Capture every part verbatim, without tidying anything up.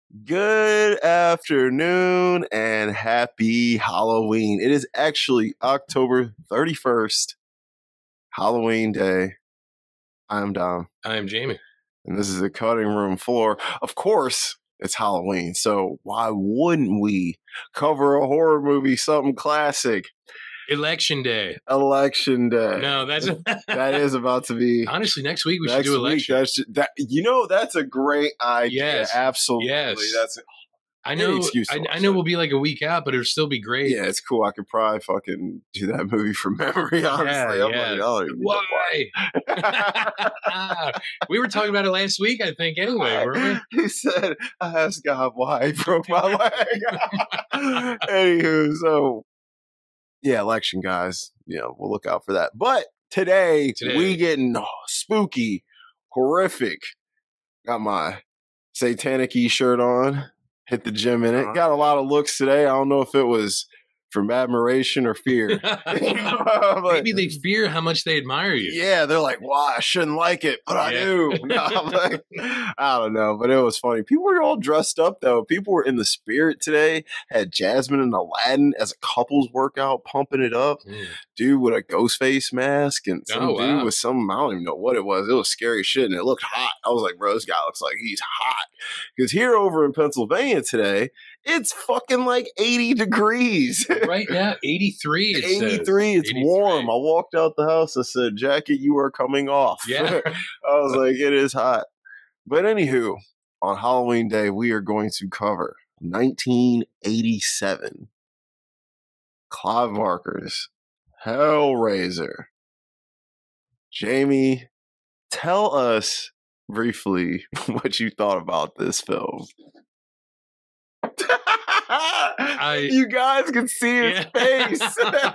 Good afternoon and happy Halloween. It is actually October thirty-first, Halloween day. I'm Dom. I'm Jamie. And this is the cutting room floor. Of course, it's Halloween, so why wouldn't we cover a horror movie, something classic? Election day. Election day. No, that's that is about to be. Honestly, next week we next should do election. Week, that's that. You know, that's a great idea. Yes, absolutely. Yes. That's. I know. I, I know we'll be like a week out, but it'll still be great. Yeah, it's cool. I could probably fucking do that movie from memory. Honestly, yeah, I'm yeah. like, oh, why? We were talking about it last week, I think. Anyway, weren't we? He said, "I asked God why he broke my leg." Anywho, so. Yeah, election, guys. You know, we'll look out for that. But today, today. we getting oh, spooky, horrific. Got my Satanic E shirt on. Hit the gym in it. Got a lot of looks today. I don't know if it was from admiration or fear. Maybe they fear how much they admire you. Yeah, they're like, "Wow, I shouldn't like it, but I yeah. do." No, I'm like, I don't know, but it was funny. People were all dressed up though. People were in the spirit today. Had Jasmine and Aladdin as a couples workout, pumping it up. Mm. Dude with a ghost face mask and some oh, dude wow. with some, I don't even know what it was. It was scary shit and it looked hot. I was like, bro, this guy looks like he's hot. Because here over in Pennsylvania today, it's fucking like eighty degrees. Right now, eighty-three. It eighty-three. says. It's eighty-three. Warm. I walked out the house. I said, "Jacket, you are coming off." Yeah. I was like, it is hot. But anywho, on Halloween day, we are going to cover nineteen eighty-seven. Clive Barker's Hellraiser. Jamie, tell us briefly what you thought about this film. I, you guys can see his yeah. face.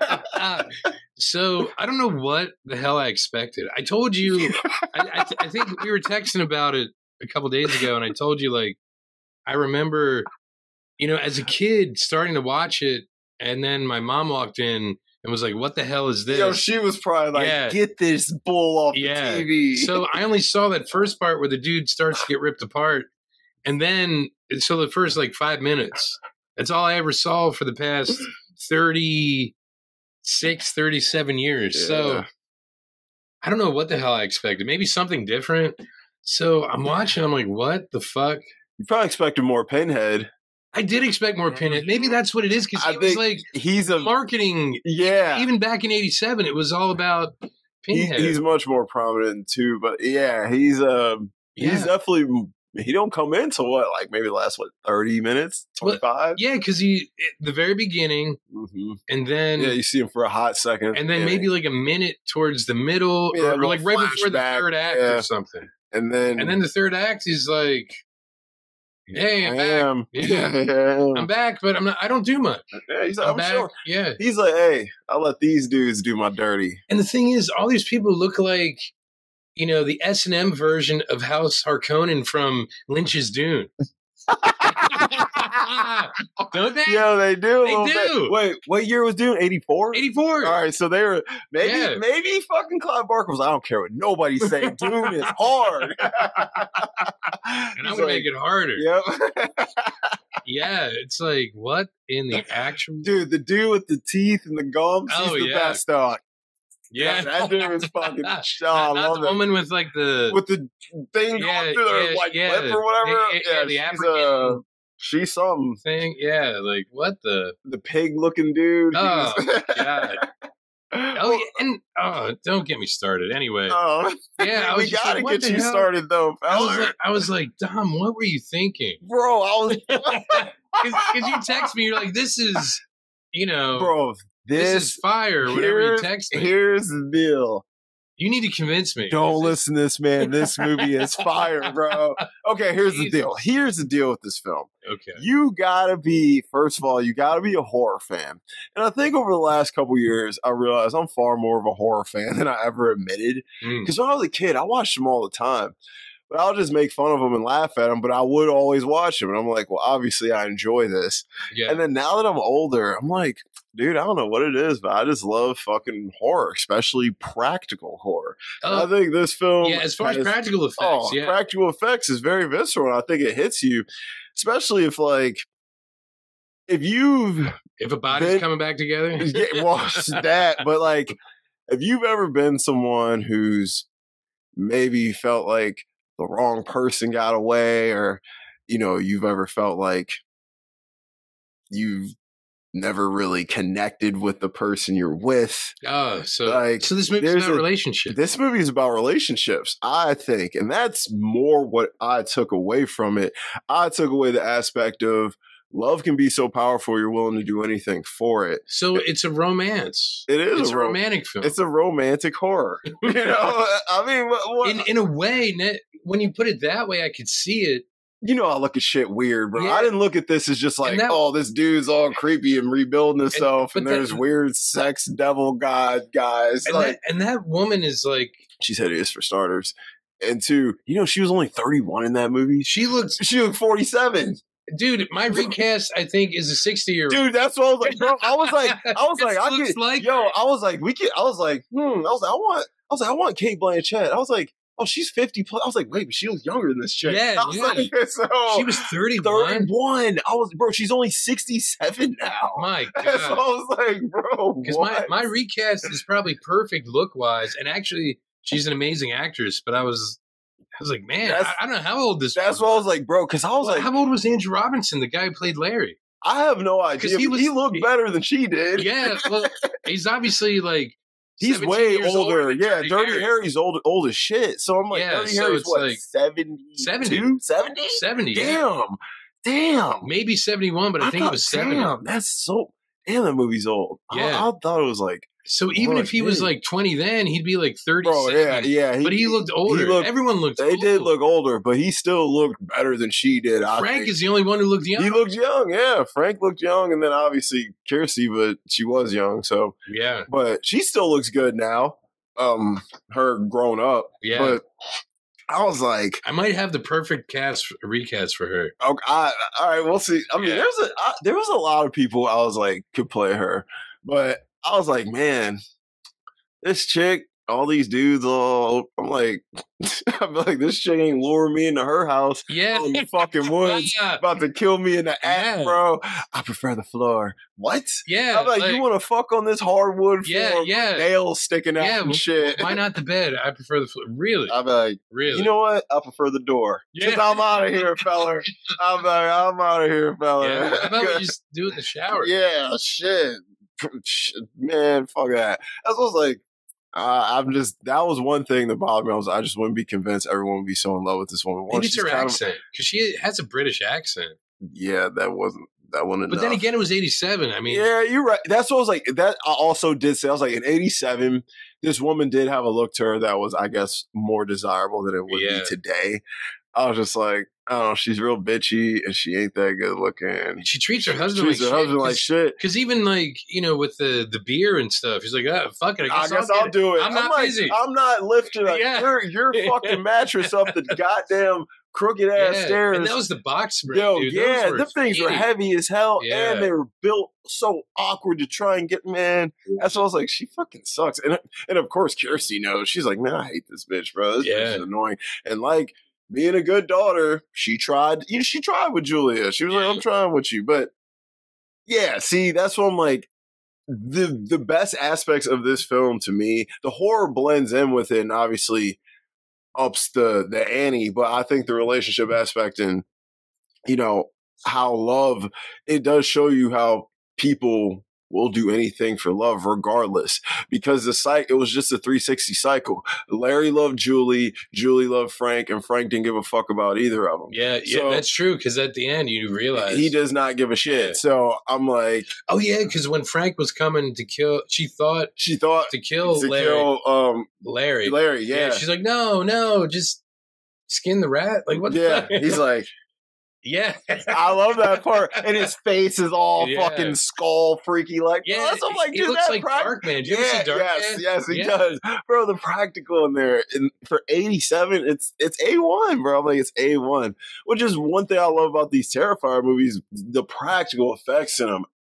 So I don't know what the hell I expected. I told you, I, I, th- I think we were texting about it a couple days ago, and I told you, like, I remember, you know, as a kid starting to watch it, and then my mom walked in and was like, "What the hell is this?" Yo, she was probably like, yeah. "Get this bull off yeah. the T V." So I only saw that first part where the dude starts to get ripped apart, and then so the first like five minutes. That's all I ever saw for the past thirty-six, thirty-seven years. Yeah. So I don't know what the hell I expected. Maybe something different. So I'm watching. I'm like, what the fuck? You probably expected more Pinhead. I did expect more Pinhead. Maybe that's what it is because he was like he's a marketing. Yeah. Even back in eighty-seven, it was all about Pinhead. He, he's much more prominent too. But yeah, he's um yeah. he's definitely. He don't come in till what, like maybe the last, what, thirty minutes, twenty-five? Well, yeah, because he, at the very beginning, mm-hmm. and then... Yeah, you see him for a hot second. And then yeah. maybe like a minute towards the middle, yeah, or, or like right before the third act yeah. or something. And then... And then the third act is like, hey, I'm I back. Am. Yeah. yeah. I'm back, but I'm not, I don't do much. Yeah, he's like, I'm, I'm back. Sure. Yeah. He's like, hey, I'll let these dudes do my dirty. And the thing is, all these people look like... You know, the S and M version of House Harkonnen from Lynch's Dune. Don't they? Yeah, they do. They do. Bit. Wait, what year was Dune? eighty-four? eighty-four. All right, so they were, maybe yeah. maybe fucking Clive Barker was, I don't care what nobody say, Dune is hard. And I'm going to make it harder. Yep. Yeah, it's like, what in the actual... Dude, the dude with the teeth and the gums, oh, he's the yeah. best dog. Yeah, that dude was fucking. not, oh, I not love the it. woman with like the with the thing yeah, going through her yeah, like yeah, lip or whatever. Yeah, yeah, yeah the she's African uh, she's something thing. Yeah, like what the the pig looking dude. Oh god. Oh, yeah, and oh, don't get me started. Anyway, oh, yeah, I was we gotta like, get you hell? started though. I was, like, I was like, Dom, what were you thinking, bro? I was because you text me. You're like, this is, you know, bro. This, this is fire. Whatever you text me. Here's the deal. You need to convince me. Don't listen to this, man. This movie is fire, bro. Okay, here's Jesus. the deal. Here's the deal with this film. Okay. You gotta be, first of all, you gotta be a horror fan. And I think over the last couple years, I realized I'm far more of a horror fan than I ever admitted. Because mm. when I was a kid, I watched them all the time. But I'll just make fun of them and laugh at them, but I would always watch them. And I'm like, well, obviously I enjoy this. Yeah. And then now that I'm older, I'm like, dude, I don't know what it is, but I just love fucking horror, especially practical horror. Uh, I think this film... Yeah, as far has, as practical effects, oh, yeah. practical effects is very visceral, and I think it hits you. especially if like if you've if a body's been, coming back together. Yeah, well, that. But like, if you've ever been someone who's maybe felt like the wrong person got away, or you know, you've ever felt like you've never really connected with the person you're with. Oh, so like, so this movie's about a, relationships. This movie is about relationships, I think. And that's more what I took away from it. I took away the aspect of love can be so powerful you're willing to do anything for it. So it, it's a romance. It is it's a, a romantic film. It's a romantic horror. You know, I mean, what, what? In, in a way, when you put it that way, I could see it. You know, I look at shit weird, bro. Yeah. I didn't look at this as just like, that, oh, this dude's all creepy and rebuilding himself, and, and there's that, weird sex devil god guys. And, like, that, and that woman is like, she's hideous for starters, and two, you know, she was only thirty-one in that movie. She looks, she looked forty-seven. Dude, my recast, I think, is a sixty-year-old. Dude, that's what I was like, bro. I was like, I was like, I could, like yo, I was like, we could. I was like, hmm. I was like, I want, I was like, I want Cate Blanchett. I was like. Oh, she's fifty plus. I was like, wait, but she was younger than this chick. Yeah, I was yeah. Like, so, she was thirty-one. thirty-one. I was, bro, she's only sixty-seven now. My God. So I was like, bro, because my, my recast is probably perfect look-wise, and actually, she's an amazing actress, but I was, I was like, man, I, I don't know how old this That's was. what I was like, bro, because I was well, like. How old was Andrew Robinson, the guy who played Larry? I have no idea. He, was, he looked better than she did. Yeah, well, he's obviously like, he's way older. Yeah, Dirty, Dirty Harry. Harry's old, old as shit. So I'm like, yeah, Dirty so Harry's it's what, like seventy-two? seventy? seventy? seventy. Damn. Yeah. Damn. Maybe seventy-one, but I, I think thought, it was seventy. Damn, that's so. Damn, that movie's old. Yeah. I, I thought it was like. So even if he was like twenty then, he'd be like thirty-seven. Bro, yeah, yeah. He, but he looked older. He looked, Everyone looked They old. did look older, but he still looked better than she did. I Frank think. is the only one who looked young. He looked young, yeah. Frank looked young, and then obviously Kirstie, but she was young, so. Yeah. But she still looks good now. Um, her grown up. Yeah. But I was like, I might have the perfect cast recast for her. Okay, I, all right, we'll see. I mean, Yeah. there's a I, there was a lot of people I was like could play her, but I was like, man, this chick, all these dudes, all I'm like, I'm like, this chick ain't luring me into her house. Yeah, in the fucking woods, yeah. about to kill me in the ass, Yeah. bro. I prefer the floor. What? Yeah, I'm like, like- you want to fuck on this hardwood Yeah, floor, yeah. nails sticking out Yeah, and shit. Why not the bed? I prefer the floor. Really? I'm like, really? you know what? I prefer the door. Yeah. Cause I'm out of here, fella. I'm like, I'm out of here, fella. Yeah. How about we just do it in the shower? Yeah, shit. Man, fuck that. That's what I was like. Uh, I'm just, that was one thing that bothered me. I was, I just wouldn't be convinced everyone would be so in love with this woman. One, Maybe it's she's her kind of- accent because she has a British accent. yeah, that wasn't, that wasn't But enough. then again, it was eighty-seven. I mean, yeah, you're right. That's what I was like. That I also did say. I was like, in eighty-seven, this woman did have a look to her that was, I guess, more desirable than it would Yeah. be today. I was just like, I don't know, she's real bitchy and she ain't that good looking. she treats her husband Treats like her shit. husband like shit. Because even like, you know, with the, the beer and stuff, he's like, oh, fuck it. I I guess, guess I'll, I'll get do it. I'm not like, busy. I'm not lifting a, Yeah. your your fucking mattress up the goddamn crooked ass Yeah. stairs. And that was the box spring, Yo, dude. yeah, Those the things were skinny. heavy as hell, Yeah. and they were built so awkward to try and get. Man, that's what I was like. She fucking sucks, and and of course, Kirstie knows. She's like, man, I hate this bitch, bro. This Yeah. bitch is annoying, and like. Being a good daughter, she tried. You know, she tried with Julia. She was like, "I'm trying with you," but yeah. See, that's what I'm like. The the best aspects of this film to me, the horror blends in with it, and obviously ups the the ante. But I think the relationship aspect and you know how love it does show you how people will do anything for love regardless, because the cycle, it was just a three sixty cycle. Larry loved Julie, Julie loved Frank, and Frank didn't give a fuck about either of them. Yeah, yeah, So- that's true. Because at the end, you realize He does not give a shit. Yeah. So I'm like, Oh yeah, because when Frank was coming to kill, she thought she thought to kill to Larry. kill um Larry. Larry, yeah. She's like, no, no, just skin the rat. Like what? yeah. The fuck? He's like, yeah. I love that part. And his face is all Yeah. fucking skull freaky. Like, Yeah, yeah, I'm like, he dude, looks that like prac- Darkman. Did you ever yeah, see Darkman? yes, yes, he Yeah. does, bro. The practical in there, and for eighty-seven, it's it's A one, bro. I'm like, it's A one, which is one thing I love about these Terrifier movies. The practical effects in them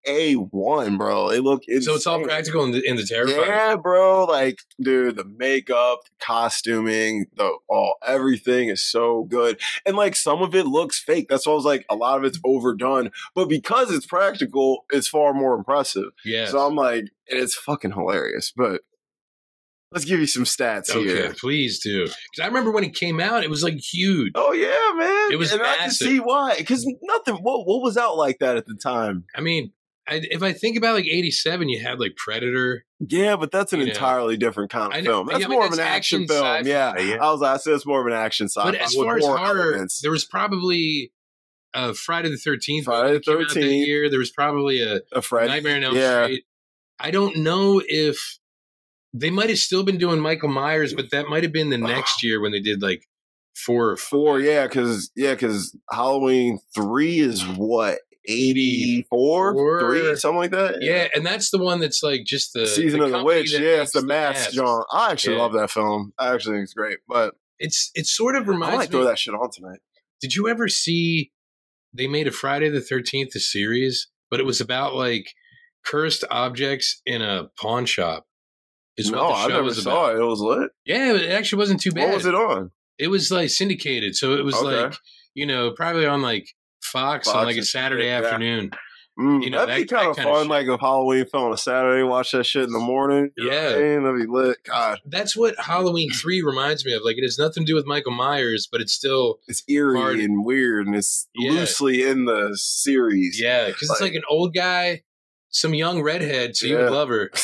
A one, bro. It look insane. So it's all practical in the, in the Terrifier. Yeah, bro. Like, dude, the makeup, the costuming, the all everything is so good. And like some of it looks fake. That's why I was like, a lot of it's overdone. But because it's practical, it's far more impressive. Yeah. So I'm like, and it's fucking hilarious. But let's give you some stats okay, here. Please do. Because I remember when it came out, it was like huge. Oh yeah, man. It was and massive. I can see why. Because nothing. What what was out like that at the time? I mean, I, if I think about like eighty-seven, you had like Predator. Yeah, but that's an You know. entirely different kind of I know- film. That's yeah, but more of that's an action, action film. sci-fi, Yeah. yeah. I was like, I said it's more of an action sci-fi. But as with far as more horror, elements. there was probably uh, Friday the thirteenth. Friday the that came out that thirteenth. year. There was probably a a Fred, Nightmare on Elm yeah. Street. I don't know if they might have still been doing Michael Myers, but that might have been the next year when they did like four or Four, yeah, because yeah, because Halloween three is what eighty-four, Four. three, something like that. Yeah, and that's the one that's like just the Season the of the company Witch. that Yeah, it's makes the mask, John. I actually Yeah. love that film. I actually think it's great, but It's it sort of I reminds might me. throw that shit on tonight. Did you ever see? They made a Friday the thirteenth series, but it was about like cursed objects in a pawn shop. Is No, what the I show never was saw about. it. It was lit. Yeah, it actually wasn't too bad. What was it on? It was like syndicated, so it was Okay. like you know probably on like Fox, on Fox like a and Saturday shit, yeah. afternoon. Mm, You know, that'd be that- kind that of kinda fun, shit. like if Halloween fell on a Saturday, watch that shit in the morning. You know Yeah. what I mean? That'd be lit. God, That's what Halloween three reminds me of. Like it has nothing to do with Michael Myers, but it's still it's eerie Hard. and weird, and it's Yeah. loosely in the series. yeah, because it's Like- like an old guy, some young redhead, so you Yeah. would love her,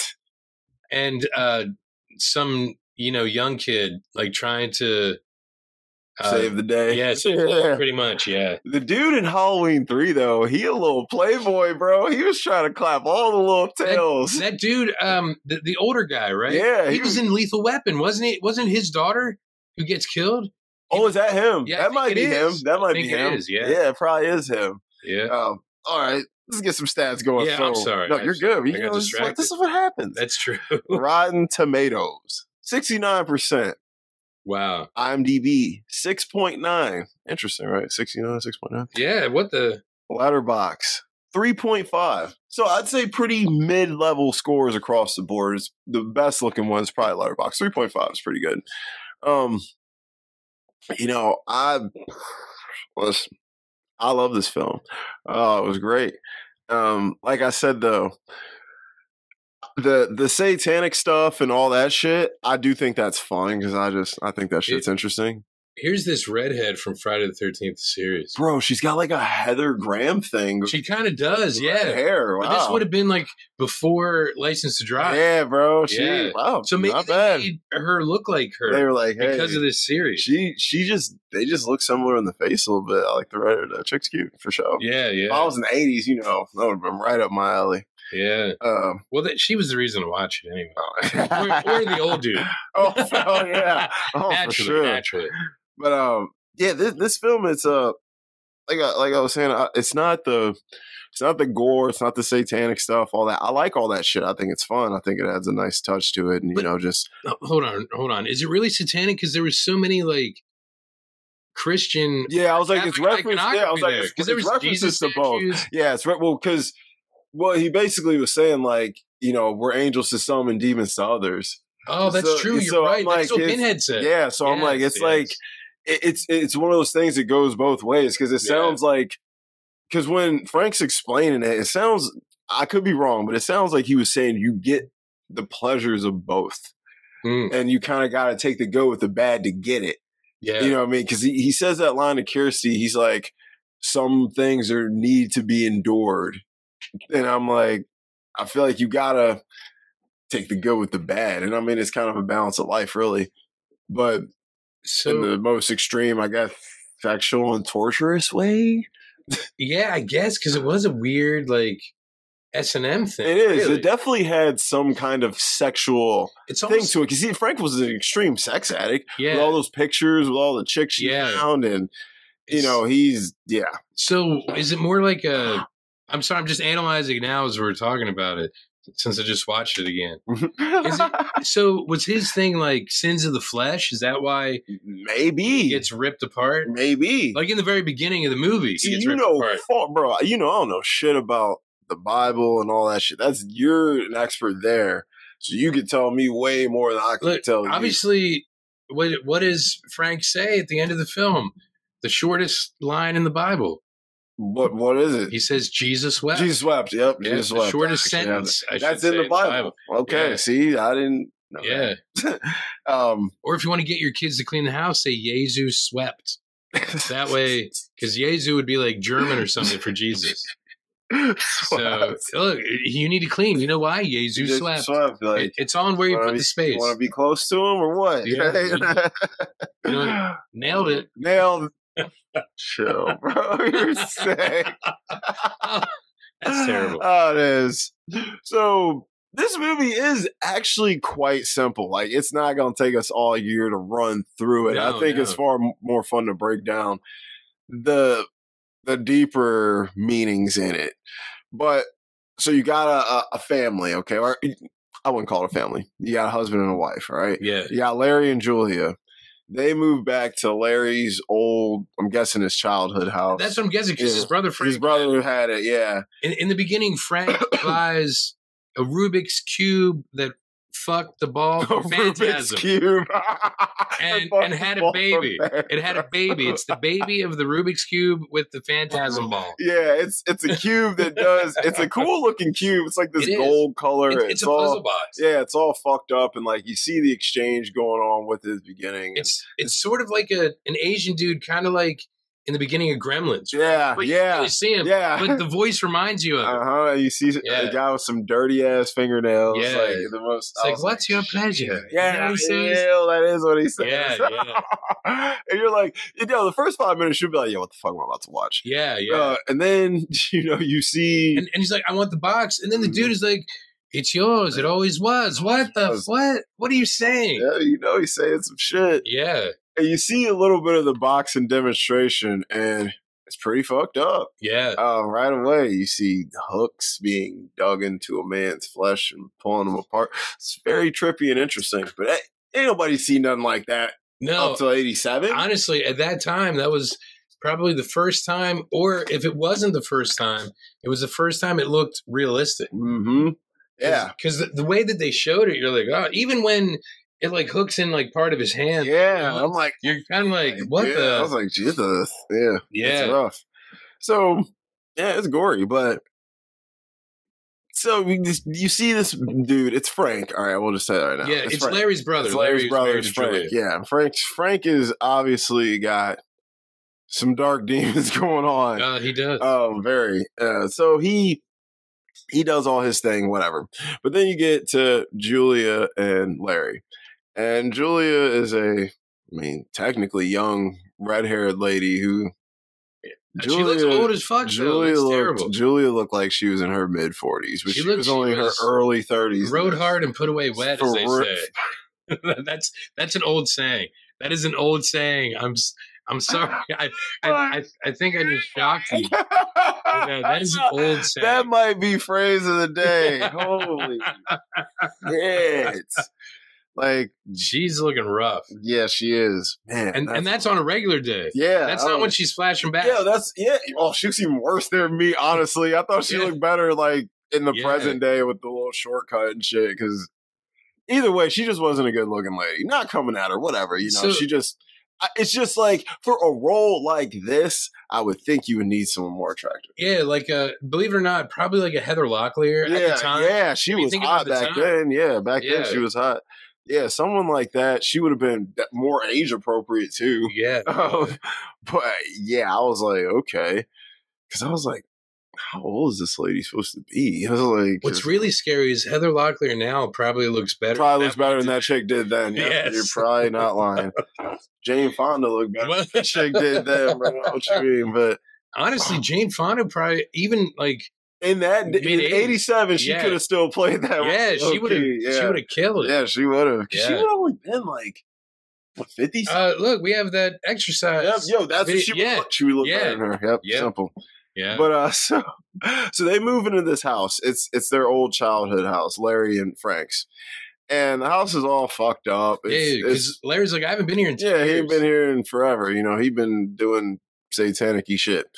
and uh, some you know young kid like trying to uh, Save the day. Yes, Yeah. pretty much. Yeah, The dude in Halloween three, though, he a little playboy, bro. He was trying to clap all the little tails. that dude, um, the, the older guy, right? Yeah, he, he was was- in Lethal Weapon, wasn't he? Wasn't his daughter who gets killed? Oh, is that him? Yeah, I that think might it be him. is. That I might think be it him. is, yeah. yeah, it probably is him. Yeah, Um, all right, let's get some stats going. Yeah, so, I'm sorry. No, I you're just- good. I You got know, this, is what, distracted. this is what happens. that's true. Rotten Tomatoes, sixty-nine percent. Wow. IMDb, six point nine. Interesting, right? sixty-nine, six point nine. Yeah. What the? Letterbox, three point five. So I'd say pretty mid-level scores across the board. It's the best looking one's probably Letterbox. three point five is pretty good. Um, you know, I was I love this film. Oh, it was great. Um, like I said though, the the satanic stuff and all that shit, I do think that's fun because I just I think that shit's It- interesting. Here's this redhead from Friday the thirteenth series. Bro, she's got like a Heather Graham thing. She kind of does, Red yeah. hair. Wow. But this would have been like before License to Drive. Yeah, bro. She Yeah. wow. So maybe not they bad. made her look like her They were like, hey, because of this series. she she just they just look similar in the face a little bit. I like the red. The chick's cute for sure. yeah, If I yeah, was in the eighties, you know, that would have been right up my alley. yeah. Um, Well, that, she was the reason to watch it anyway. Or, or the old dude. oh, oh yeah, oh for naturally, sure. naturally. But um, yeah, this this film, it's uh, like I, like I was saying, uh, it's not the it's not the gore, it's not the satanic stuff, all that. I like all that shit. I think it's fun. I think it adds a nice touch to it, and But- you know, just Oh, hold on, hold on. Is it really satanic? Because there was so many like Christian. yeah, I was like, it's Catholic reference. Yeah, I was like, there, it's, 'cause there it's was references Jesus to both. statues. Yeah, it's right. Well, because well, he basically was saying like, you know, we're angels to some and demons to others. Oh, that's So- true. You're so I'm right. like, That's what it's- Pinhead said. Yeah, so I'm like, Yes, it's yes. like, it, it's it's one of those things that goes both ways because it Yeah. sounds like, because when Frank's explaining it, it sounds, I could be wrong, but it sounds like he was saying you get the pleasures of both, Mm, and you kind of got to take the good with the bad to get it. yeah. You know what I mean? Because he, he says that line to Kirsty, he's like, some things are need to be endured, and I'm like, I feel like you gotta take the good with the bad, and I mean it's kind of a balance of life, really. But so in the most extreme, I guess, sexual and torturous way. yeah, I guess because it was a weird like S and M thing. It is. really. It definitely had some kind of sexual It's thing almost to it. Because Frank was an extreme sex addict with yeah. all those pictures, with all the chicks she Yeah. found, and you It's- know he's yeah. So is it more like a? I'm sorry, I'm just analyzing now as we're talking about it since I just watched it again. Is it, so was his thing like sins of the flesh? Is that why he Maybe. gets ripped apart? Maybe. Like in the very beginning of the movie, See, he gets you ripped know, apart. fuck, bro. You know, I don't know shit about the Bible and all that shit. That's you're an expert there, so you could tell me way more than I can Look, tell you. Obviously, what what does Frank say at the end of the film? The shortest line in the Bible. What what is it? He says Jesus wept. Jesus wept. Yep. Yeah, Jesus the wept. shortest Actually, sentence. I That's should in say, the Bible. Okay. Yeah. See, I didn't know Yeah. that. um, Or if you want to get your kids to clean the house, say Jesus swept. That way, because Jesu would be like German or something for Jesus. So look, you need to clean. You know why? Jesus Just swept. swept, like, It- it's on where you put be, the space. Want to be close to him or what? Yeah. You know, nailed it. Nailed. Chill, bro. You're sick. That's terrible. Oh, it is. So this movie is actually quite simple. Like, it's not going to take us all year to run through it. No, I think no. it's far m- more fun to break down the the deeper meanings in it. But so you got a, a, a family, okay? Or I wouldn't call it a family. You got a husband and a wife, all right? Yeah. You got Larry and Julia. They moved back to Larry's old, I'm guessing his childhood house. That's what I'm guessing because Yeah. his brother Frank. His brother had it, yeah. In, in the beginning, Frank buys a Rubik's Cube that fucked the ball for Rubik's Phantasm. Cube. And, Fuck and had the a ball baby. for It had a baby. It's the baby of the Rubik's Cube with the Phantasm ball. Yeah, it's it's a cube that does. It's a cool looking cube. It's like this It is. gold color. It- it's, it's a all, puzzle box. Yeah, it's all fucked up, and like you see the exchange going on with his beginning. It's it's sort of like a an Asian dude, kind of like in the beginning of Gremlins. yeah, But you yeah, really see him. yeah. But the voice reminds you of it. Uh huh. You see Yeah. a guy with some dirty ass fingernails. Yeah. Like the most. It's I like, was what's your pleasure? Is that Yeah, what he says? yeah, that is what he says. Yeah, yeah. And you're like, you know, the first five minutes you'll be like, yo, what the fuck am I about to watch? Yeah, yeah. Uh, and then you know you see. and, and he's like, I want the box. And then the dude is like, it's yours. It always was. What the was. what? What are you saying? yeah, you know he's saying some shit. Yeah, And you see a little bit of the boxing demonstration, and it's pretty fucked up. yeah. Uh, right away, you see hooks being dug into a man's flesh and pulling him apart. It's very trippy and interesting, but ain't ain't nobody seen nothing like that No, up till eighty-seven. honestly, at that time, that was probably the first time, or if it wasn't the first time, it was the first time it looked realistic. Mm-hmm. Yeah. Because the, the way that they showed it, you're like, oh, even when it like hooks in like part of his hand, Yeah. I'm like, you're kind of like, what yeah, the? I was like, Jesus. Yeah. Yeah. It's rough. So, yeah, it's gory, but. So we just, you see this dude, it's Frank. All right, we'll just say that right now. yeah, it's, Frank. Larry's brother. It's Larry's brother. married It's to Frank. Julia. Yeah, Frank. Frank is obviously got some dark demons going on. Uh, he does. Um, very. Uh, so he he does all his thing, whatever. But then you get to Julia and Larry, and Julia is a, I mean, technically young red-haired lady who. she looks old as fuck. Julia though. It's looked. terrible. Julia looked like she was in her mid forties, but She she, looked- was she only in was- her early thirties. Rode hard and put away wet, as they For- say. that's that's an old saying. That is an old saying. I'm s- I'm sorry. I I, I, I think I just shocked you. Yeah, that is an old saying. That might be phrase of the day. Holy shit! Like, She's looking rough, yeah, she is, man, and and that's on a regular day. yeah. That's I not when was- she's flashing back. Yeah, that's yeah. Oh, she was even worse than me. Honestly, I thought she Yeah. looked better like in the Yeah. present day with the little shortcut and shit. Because either way, she just wasn't a good looking lady. Not coming at her, whatever. You know, So- she just. I- It's just like for a role like this, I would think you would need someone more attractive. Yeah, like uh, believe it or not, probably like a Heather Locklear Yeah, at the time. yeah, she I mean, was think hot about the back time. then. Yeah, back Yeah. then she was hot. Yeah, someone like that, she would have been that- more age appropriate too. Yeah. Um, but yeah, I was like, okay, because I was like, how old is this lady supposed to be? I was like, What's really scary is Heather Locklear now probably looks better. probably than looks that better one. than that chick did then. Yeah, Yes. you're probably not lying. Jane Fonda looked better Well- than that chick did then. Bro. What you mean? But Honestly, Jane Fonda probably even like in that in Mid-eighties. eighty-seven, she Yeah. could have still played that. yeah, she low-key, would have Yeah. she would have killed it. Yeah, she would have. She Yeah. would have only been like what fifty. Uh, look, we have that exercise. Yep, yo, that's video- what she would yeah. look. She would look Yeah. better than her. Yep, Yeah. simple. Yeah, But uh, so so they move into this house. It's it's their old childhood house, Larry and Frank's, and the house is all fucked up. It's, yeah, it's, because Larry's like, I haven't been here in ten yeah, he years. ain't been here in forever. You know, he been doing satanic-y shit.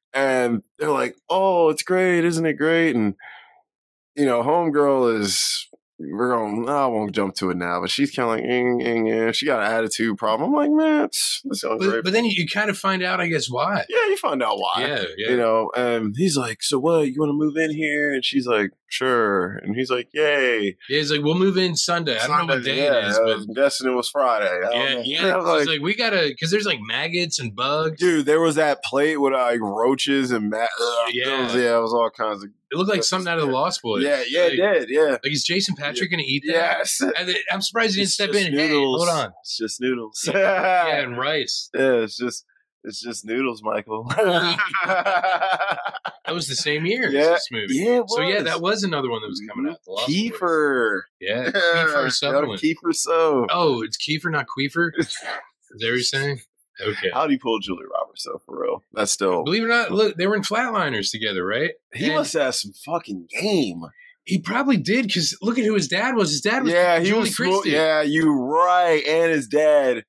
And they're like, "Oh, it's great, isn't it great?" And you know, homegirl is. We're going. I won't jump to it now, but she's kind of like, ing, ing, ing. She got an attitude problem. I'm like, man, it's, that sounds but, great. But then you, you kind of find out, I guess, why. Yeah, you find out why. Yeah, yeah. You know, and he's like, so what? You want to move in here? And she's like, sure. And he's like, yay. Yeah, he's like, we'll move in Sunday. I don't Sunday, know what day yeah, it is, I but was guessing it was Friday. I yeah, don't know. yeah. I was Like, like, like, we gotta, because there's like maggots and bugs. dude, there was that plate with like roaches and ma- ugh, Yeah. it was, yeah, it was all kinds of. It looked like something out of the Lost Boys. Yeah, yeah, like, it did. Yeah. Like, is Jason Patrick going to eat that? Yes. And then- I'm surprised he didn't It's step just in. Hey, noodles. hold on. It's just noodles. Yeah, yeah, and rice. it's just it's just noodles, Michael. That was the same year Yeah. as this movie. Yeah, it So yeah, was. that was another one that was coming out. The Lost Boys. Kiefer. Yeah, Yeah, Kiefer Sutherland. Kiefer so. Oh, it's Kiefer, not Queefer. Is that what you're saying? Okay. How do you pull Julie Roberts though, for real? That's still. Believe it or not, look, they were in Flatliners together, right? He And must have some fucking game. He probably did because look at who his dad was. His dad was Yeah, he Julie was. Smooth, Christie. yeah, you right. And his dad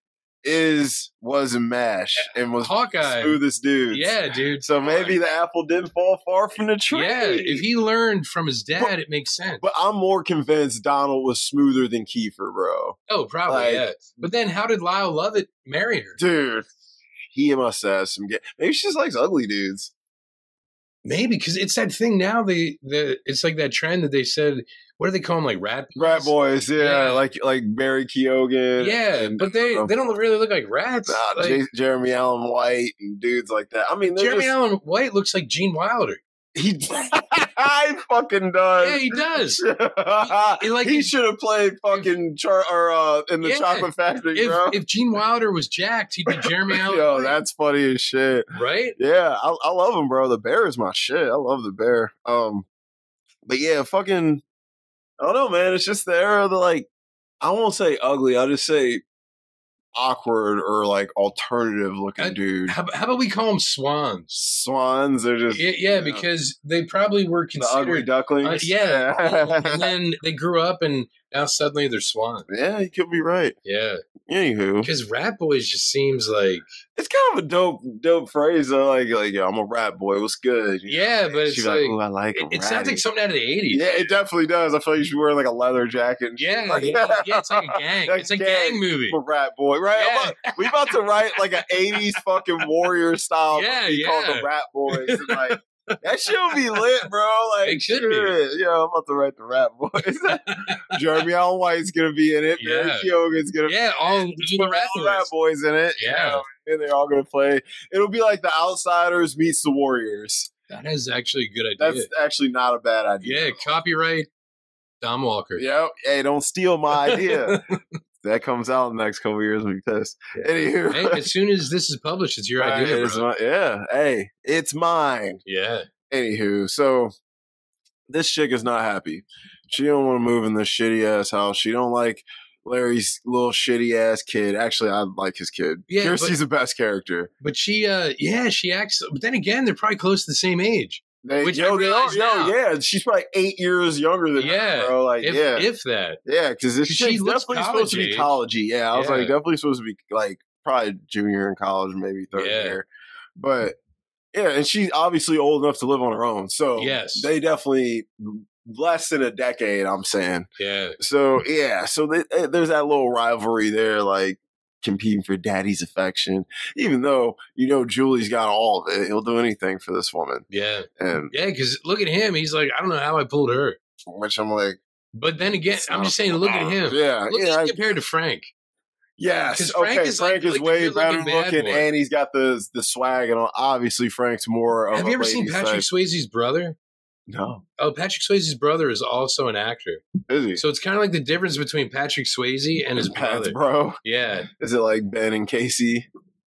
is was in MASH and was Hawkeye. smoothest dude. Yeah, dude. So maybe the apple didn't fall far from the tree. Yeah, if he learned from his dad, But- it makes sense. But I'm more convinced Donald was smoother than Kiefer, bro. oh, probably, like- yeah. But then how did Lyle Lovett marry her? Dude, he must have some. Ga- Maybe she just likes ugly dudes. Maybe because it's that thing now. They the it's like that trend that they said. What do they call them? Like rat boys? Rat boys, yeah, Yeah. like like Barry Keoghan. Yeah, and, but they um, they don't really look like rats. nah, Like, J- Jeremy Allen White and dudes like that. I mean, they're Jeremy just, Allen White looks like Gene Wilder. He, I fucking does. Yeah, he does. he He- like- he should have played fucking char or uh, in the Yeah. Chocolate Factory, If bro. if Gene Wilder was jacked, he'd be Jeremy Allen. Yo, White, that's funny as shit. right. Yeah, I, I love him, bro. The bear is my shit. I love the bear. Um, but yeah, fucking, I don't know, man. It's just the era of the like, I won't say ugly. I'll just say awkward or like alternative looking I- dude. How, how about we call them swans? Swans are just Yeah, yeah, because they probably were the ugly considered. ducklings. Uh, yeah, and then they grew up, and now suddenly they're swans. yeah, you could be right. Yeah, Anywho, because rat boys just seems like it's kind of a dope, dope phrase. Though. Like, like, yo, I'm a rat boy. What's good? yeah, but it's She's like, like, oh, I like it, him. it sounds like something out of the eighties. Yeah, it definitely does. I feel like you should wear like a leather jacket. And shit Yeah, like yeah, that. yeah, it's like a gang. Like It's a gang. gang movie. I'm a rat boy, right? I'm Yeah. about- we about to write like an eighties fucking warrior style Yeah, movie called yeah. the Rat Boys. And like that shit will be lit, bro. Like It should be. shit. Yeah, I'm about to write the Rat Boys. Jeremy Allen White's gonna be in it. Barry Yeah. Keoghan's gonna Yeah, all be the all rat the boys. Rat Boys in it. Yeah. You know, and they're all gonna play. It'll be like the Outsiders meets the Warriors. That is actually a good idea. That's actually not a bad idea. Yeah, copyright Dom Walker. Yep. Hey, don't steal my idea. That comes out in the next couple of years, we test. Anywho, Hey, as soon as this is published, it's your Right, idea, it's bro. my- yeah. Hey, it's mine. Yeah. Anywho, so this chick is not happy. She don't want to move in this shitty ass house. She don't like Larry's little shitty ass kid. Actually, I like his kid. Yeah, Kirsty's the best character. But she, uh, yeah, she acts. But then again, they're probably close to the same age. They, Which yo, I they are, realize yo, now. yeah. She's probably eight years younger than Yeah, her, bro. Like, If, yeah, if that. yeah, because this 'Cause she chick's looks definitely supposed to be college collegey. Yeah, I was Yeah. like, definitely supposed to be like probably junior in college, maybe third Yeah. year. But yeah, and she's obviously old enough to live on her own. So Yes. they definitely less than a decade. I'm saying. Yeah. So yeah, so they, eh, there's that little rivalry there, like competing for daddy's affection. Even though you know Julie's got all of it, he'll do anything for this woman. Yeah. And Yeah, because look at him. He's like, I don't know how I pulled her. which I'm like, But then again, I'm just saying, look at him. Yeah, Look yeah. at I- him compared to Frank. Yes. 'Cause Okay. Frank is Frank like- is like the way good-looking better bad looking, boy. and he's got the the swag, and all. Obviously Frank's more. Of Have a you ever seen lady's Patrick type. Swayze's brother? No, Oh, Patrick Swayze's brother is also an actor. is he? So it's kind of like the difference between Patrick Swayze and his Pat's brother. bro. Yeah. Is it like Ben and Casey?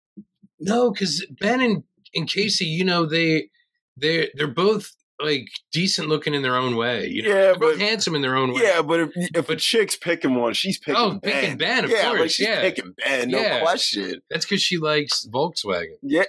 No, because Ben and, and Casey, you know, they they they're both like decent looking in their own way. You know? Yeah, they're both but handsome in their own way. yeah, but if if a chick's picking one, she's picking Oh, Ben. picking Ben, of yeah, course, like she's yeah. picking Ben, no Yeah. question. That's because she likes Volkswagen. Yeah.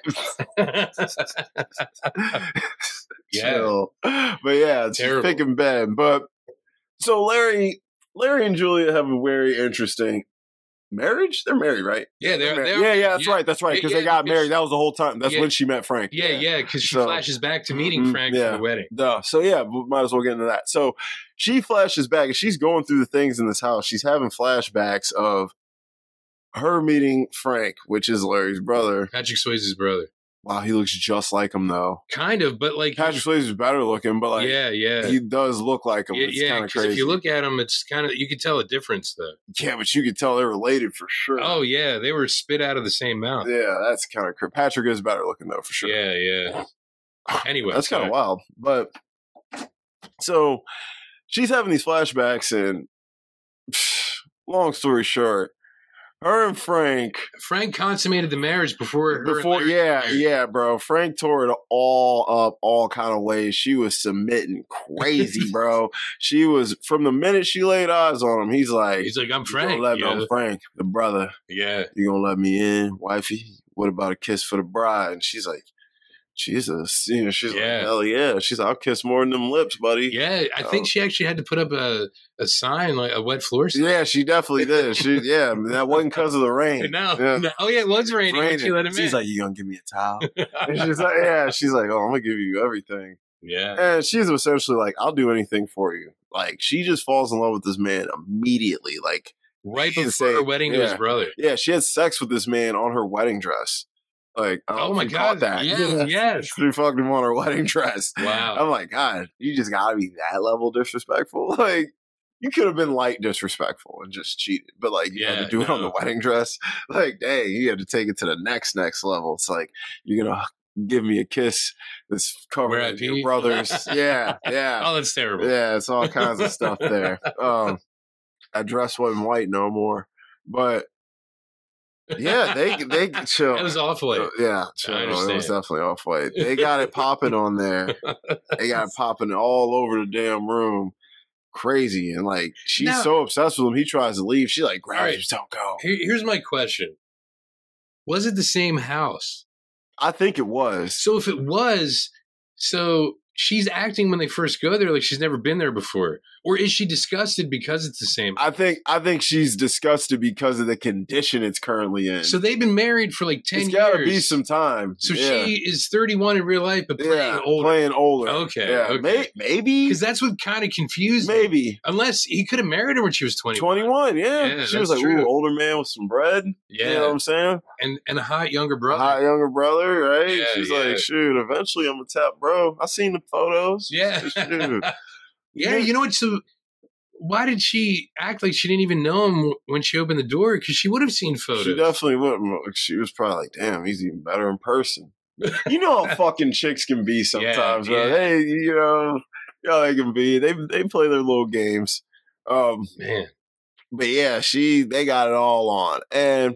Yeah. Chill. But yeah, she's Terrible. picking Ben. But so Larry, Larry and Julia have a very interesting marriage? They're married, right? Yeah, they're, they're they're yeah, yeah. That's yeah. right. That's right. Because yeah, they got married. That was the whole time. That's yeah. when she met Frank. Yeah, yeah. Because she so, flashes back to meeting mm-hmm, Frank yeah. for the wedding. Duh. So yeah, we might as well get into that. So she flashes back, and she's going through the things in this house. She's having flashbacks of her meeting Frank, which is Larry's brother, Patrick Swayze's brother. Wow, he looks just like him, though. Kind of, but like Patrick Swayze is better looking, but like, yeah, yeah, he does look like him. Yeah, it's yeah, kind of crazy. If you look at him, it's kind of you can tell a difference, though. Yeah, but you could tell they're related for sure. Oh yeah, they were spit out of the same mouth. Yeah, that's kind of crazy. Patrick is better looking though, for sure. Yeah, yeah. Anyway, that's kind of wild. But so she's having these flashbacks, and pff, long story short. Her and Frank. Frank consummated the marriage before her. Before, yeah, yeah, bro. Frank tore it all up, all kind of ways. She was submitting crazy, bro. She was from the minute she laid eyes on him. He's like, he's like, I'm Frank. Let yeah. me, I'm Frank, the brother. Yeah, you gonna let me in, wifey? What about a kiss for the bride? And she's like, Jesus, you know, she's yeah. like, hell yeah. She's like, I'll kiss more than them lips, buddy. Yeah, I think um, she actually had to put up a, a sign, like a wet floor sign. Yeah, she definitely did. She, yeah, that wasn't because of the rain. No, yeah. no, oh yeah, it was raining. raining. She let him she's in. like, you gonna give me a towel? And she's like, yeah. She's like, oh, I'm gonna give you everything. Yeah. And she's essentially like, I'll do anything for you. Like, she just falls in love with this man immediately. Like, right before saying, her wedding yeah, to his brother. Yeah, she had sex with this man on her wedding dress. Like, oh my God, that. Yeah, yes. She fucked him on her wedding dress. Wow. I'm like, God, you just gotta be that level disrespectful. Like, you could have been light disrespectful and just cheated, but like, you yeah, had to do no. it on the wedding dress. Like, dang, you had to take it to the next next level. It's like, you're gonna give me a kiss that's covered in your brother's. Yeah, yeah. Oh, that's terrible. Yeah, it's all kinds of stuff there. Um, that dress wasn't white no more, but. Yeah, they they chill. It was off white. Uh, yeah, chill. It was definitely off white. They got it popping on there. They got it popping all over the damn room. Crazy. And like she's now, so obsessed with him, he tries to leave. She like grabs right. don't go. Here, here's my question. Was it the same house? I think it was. So if it was, so she's acting when they first go there like she's never been there before. Or is she disgusted because it's the same? I think I think she's disgusted because of the condition it's currently in. So they've been married for like ten it's years. It's got to be some time. So yeah. she is thirty-one in real life, but playing yeah, older. Playing older. Okay. Yeah. okay. May- maybe. Because that's what kind of confused me. Maybe. Unless he could have married her when she was twenty-one. twenty-one, yeah. yeah she was like, true. ooh, older man with some bread. Yeah. You know what I'm saying? And and a hot younger brother. A hot younger brother, right? Yeah, She's yeah. like, shoot, eventually I'm going to tap bro. I seen the photos. Yeah. Shoot. yeah, you know what? So why did she act like she didn't even know him when she opened the door? Because she would have seen photos. She definitely wouldn't. She was probably like, damn, he's even better in person. You know how fucking chicks can be sometimes, yeah, right? Yeah. Hey, you know, you know how they can be. They they play their little games. Um, Man. But yeah, she they got it all on. And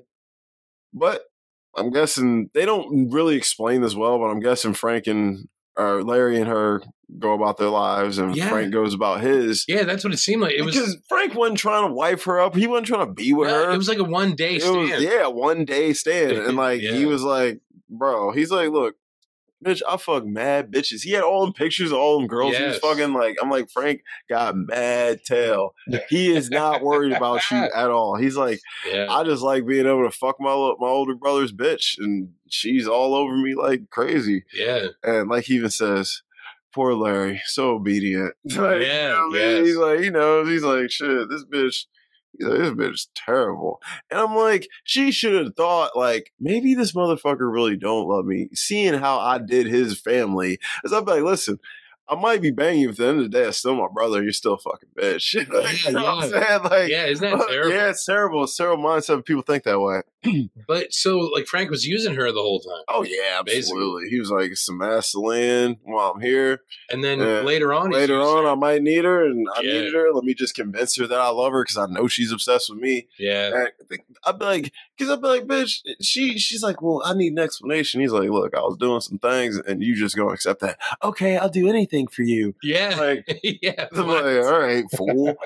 but I'm guessing they don't really explain this well, but I'm guessing Frank and or Larry and her go about their lives, and yeah. Frank goes about his. Yeah, that's what it seemed like. It because was Frank wasn't trying to wife her up. He wasn't trying to be with no, her. It was like a one day stand. Was, yeah, one day stand, and like yeah. he was like, bro, he's like, look, bitch, I fuck mad bitches. He had all them pictures of all them girls yes. he was fucking. Like, I'm like, Frank got mad tail. He is not worried about you at all. He's like, yeah. I just like being able to fuck my my older brother's bitch, and she's all over me like crazy. Yeah, and like he even says, poor Larry, so obedient. Like, yeah, you know yes. He's like, he knows. He's like, shit, this bitch. He's like, this bitch is terrible. And I'm like, she should have thought, like, maybe this motherfucker really don't love me. Seeing how I did his family. As I'd be like, listen, I might be banging you, but at the end of the day, it's still my brother. You're still a fucking bitch. Like, yeah, you know yeah. what I'm saying? Like, yeah, isn't that terrible? Yeah, it's terrible. It's terrible mindset if people think that way. But so, like, Frank was using her the whole time. Oh, yeah, absolutely. Basically. He was like, some Vaseline while I'm here. And then and later on, later on, her. I might need her, and I yeah. needed her. Let me just convince her that I love her because I know she's obsessed with me. Yeah. And I'd be like, because I'd be like, bitch, she, she's like, well, I need an explanation. He's like, look, I was doing some things, and you just gonna accept that. Okay, I'll do anything for you. Yeah. Like, yeah. I'm like, all right, fool.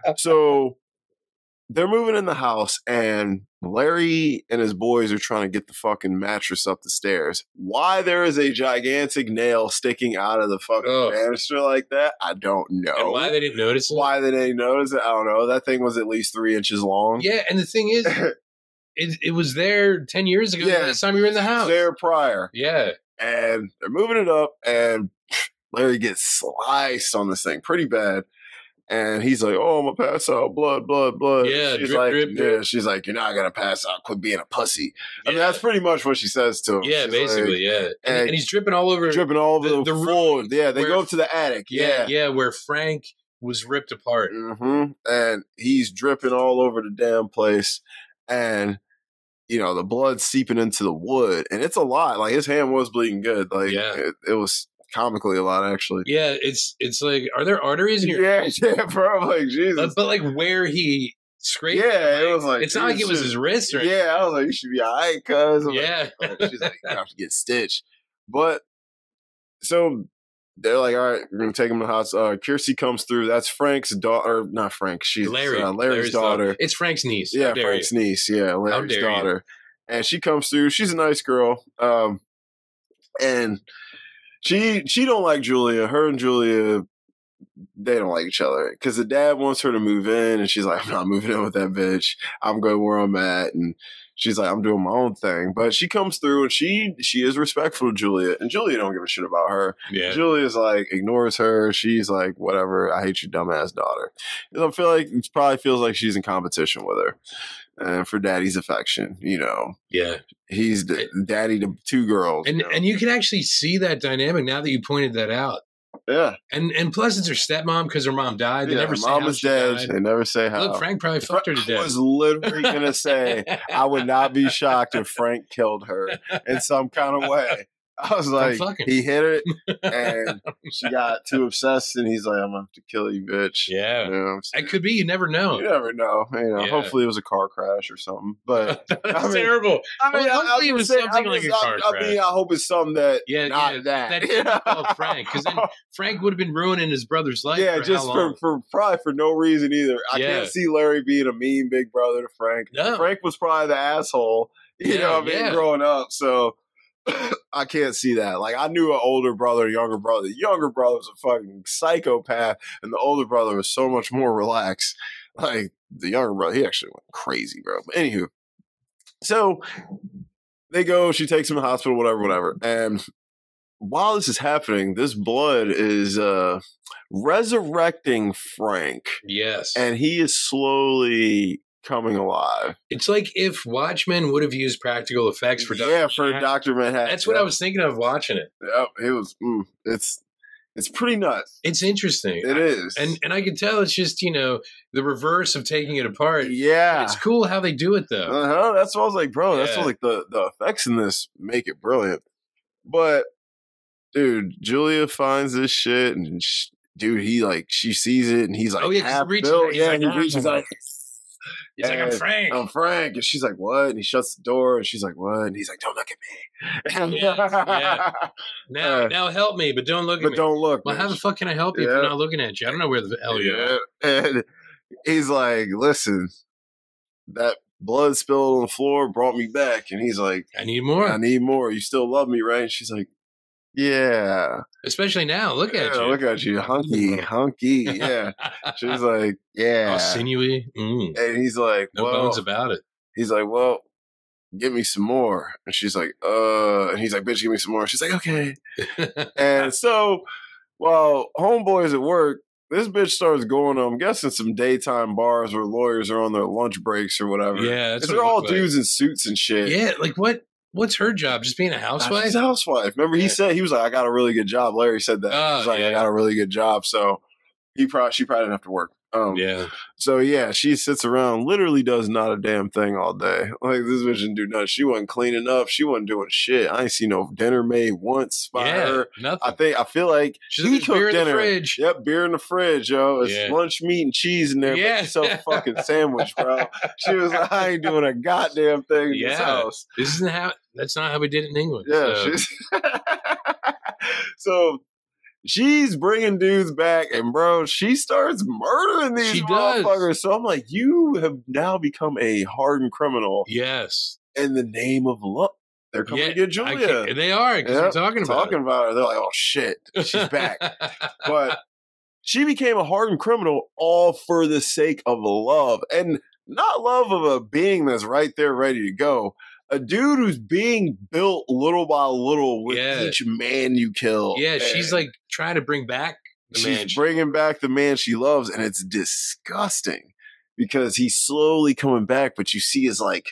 So they're moving in the house, and Larry and his boys are trying to get the fucking mattress up the stairs. Why there is a gigantic nail sticking out of the fucking oh. banister like that, I don't know. And why they didn't notice it? Why they didn't notice it, I don't know. That thing was at least three inches long. Yeah, and the thing is, it, it was there ten years ago. Yeah. Last time you were in the house. There prior. Yeah. And they're moving it up, and Larry gets sliced on this thing pretty bad. And he's like, "Oh, I'm gonna pass out, blood, blood, blood." Yeah, she's drip, like, drip, "Yeah." drip. She's like, "You're not gonna pass out. Quit being a pussy." I mean, Yeah. that's pretty much what she says to him. Yeah, She's basically, like, yeah. And, and- and he's dripping all over. dripping all over the- the, the floor. room Yeah, they where- go up to the attic. Yeah, Yeah, yeah, where Frank was ripped apart. hmm And he's dripping all over the damn place, and you know the blood's seeping into the wood, and it's a lot. Like his hand was bleeding good. Like Yeah. it, it was comically a lot actually. Yeah, it's it's like, are there arteries in your? Yeah, yeah, bro. I'm like Jesus. But, but like where he scraped. Yeah, it, it was like it's not like it was his wrist or. Yeah, I was like, you should be all right, cuz. I'm Yeah. Like, oh, she's like, you have to get stitched. But so they're like, all right, we're gonna take him to the hospital. Uh, Kirsty comes through. That's Frank's daughter, not Frank. She's Larry, uh, Larry's, daughter. It's Frank's niece. Yeah, How dare Frank's you. niece. Yeah, Larry's dare you. daughter. And she comes through. She's a nice girl. Um, and she she don't like Julia. Her and Julia, they don't like each other because the dad wants her to move in, and she's like, "I'm not moving in with that bitch. I'm going where I'm at." And she's like, "I'm doing my own thing." But she comes through, and she she is respectful to Julia, and Julia don't give a shit about her. Yeah. Julia's like ignores her. She's like, "Whatever. I hate your dumbass daughter." And I feel like it probably feels like she's in competition with her. And for daddy's affection, you know, Yeah. he's the daddy to two girls. And you know? and you can actually see that dynamic now that you pointed that out. yeah, And and plus it's her stepmom because her mom died. They yeah. never say Mom how was she dead. died. They never say how. Look, Frank probably fucked her to I death. was literally gonna say I would not be shocked if Frank killed her in some kind of way. I was like, fucking- he hit it, and she got too obsessed, and he's like, "I'm gonna have to kill you, bitch." Yeah. You know what I'm saying? It could be. You never know. You never know. You know, Yeah. hopefully it was a car crash or something. But That's I mean, terrible. I mean, Well, I, hopefully I it was say- something I like mean, a car I, I mean, crash. I hope it's something that, Yeah, not yeah, that. that didn't call Frank, because then Frank would have been ruining his brother's life. yeah, for just how for, long? for probably for no reason either. I Yeah. can't see Larry being a mean big brother to Frank. No. Frank was probably the asshole, you Yeah, know what I mean, yeah. growing up. So I can't see that. Like, I knew an older brother, a younger brother. The younger brother was a fucking psychopath, and the older brother was so much more relaxed. Like, the younger brother, he actually went crazy, bro. But anywho, so they go, she takes him to the hospital, whatever, whatever. And while this is happening, this blood is uh, resurrecting Frank, Yes. and he is slowly coming alive. It's like if Watchmen would have used practical effects for Doctor yeah, for Manhattan. Doctor Manhattan. That's what Yep. I was thinking of watching it. Yep, it was. Mm, it's it's pretty nuts. It's interesting. It is, And and I can tell it's just, you know, the reverse of taking it apart. yeah, It's cool how they do it though. uh-huh. That's what I was like, bro. That's Yeah. what, like the the effects in this make it brilliant. But dude, Julia finds this shit, and sh- dude, he like she sees it, and he's like, Oh, yeah, 'cause he half reaches built. out, he's Yeah, like, he "Ah." reaches out. He's like, I'm And Frank. I'm Frank, and she's like, "What?" And he shuts the door, and she's like, "What?" And he's like, "Don't look at me." Yeah, yeah. now uh, now help me, but don't look at But me. don't look. Well, how the bitch. fuck can I help you if Yeah. I'm not looking at you? I don't know where the hell you are. Yeah. And he's like, "Listen, that blood spilled on the floor brought me back." And he's like, I need more. "I need more. You still love me, right?" And she's like, "Yeah." Especially now. Look at Yeah, you. look at you, hunky, hunky. Yeah. She's like, "Yeah." All sinewy. Mm. And he's like, No well, bones about it. he's like, "Well, give me some more." And she's like, "Uh," and he's like, "Bitch, give me some more." She's like, "Okay." And so while homeboy's at work, this bitch starts going to, I'm guessing, some daytime bars where lawyers are on their lunch breaks or whatever. Yeah, that's 'Cause what they're it all looked like. dudes in suits and shit. Yeah, like what? What's her job? Just being a housewife? She's a housewife. Remember, he Yeah. said, he was like, "I got a really good job." Larry said that. Oh, he was like, yeah. "I got a really good job." So he probably, she probably didn't have to work. Um, Yeah. So yeah, she sits around, literally does not a damn thing all day. Like, this bitch didn't do nothing. She wasn't cleaning up. She wasn't doing shit. I ain't seen no dinner made once by Yeah. her. Nothing. I think I feel like She's he like, "There's beer cooked in the dinner. fridge." Yep, beer in the fridge, yo. It's Yeah. lunch meat and cheese in there. Yeah. Make yourself a fucking sandwich, bro. She was like, "I ain't doing a goddamn thing in this Yeah. house." This isn't how. That's not how we did it in England. Yeah, so. she's so she's bringing dudes back, and bro, she starts murdering these She does. motherfuckers. So I'm like, you have now become a hardened criminal Yes. in the name of love. They're coming Yeah, to get I Julia. can't- they are because Yep, we're talking about talking about her. They're like, "Oh shit, she's back." But she became a hardened criminal all for the sake of love. And not love of a being that's right there ready to go. A dude who's being built little by little with Yeah. each man you kill. Yeah, she's And like trying to bring back the she's man. bringing back the man she loves, and it's disgusting because he's slowly coming back, but you see his like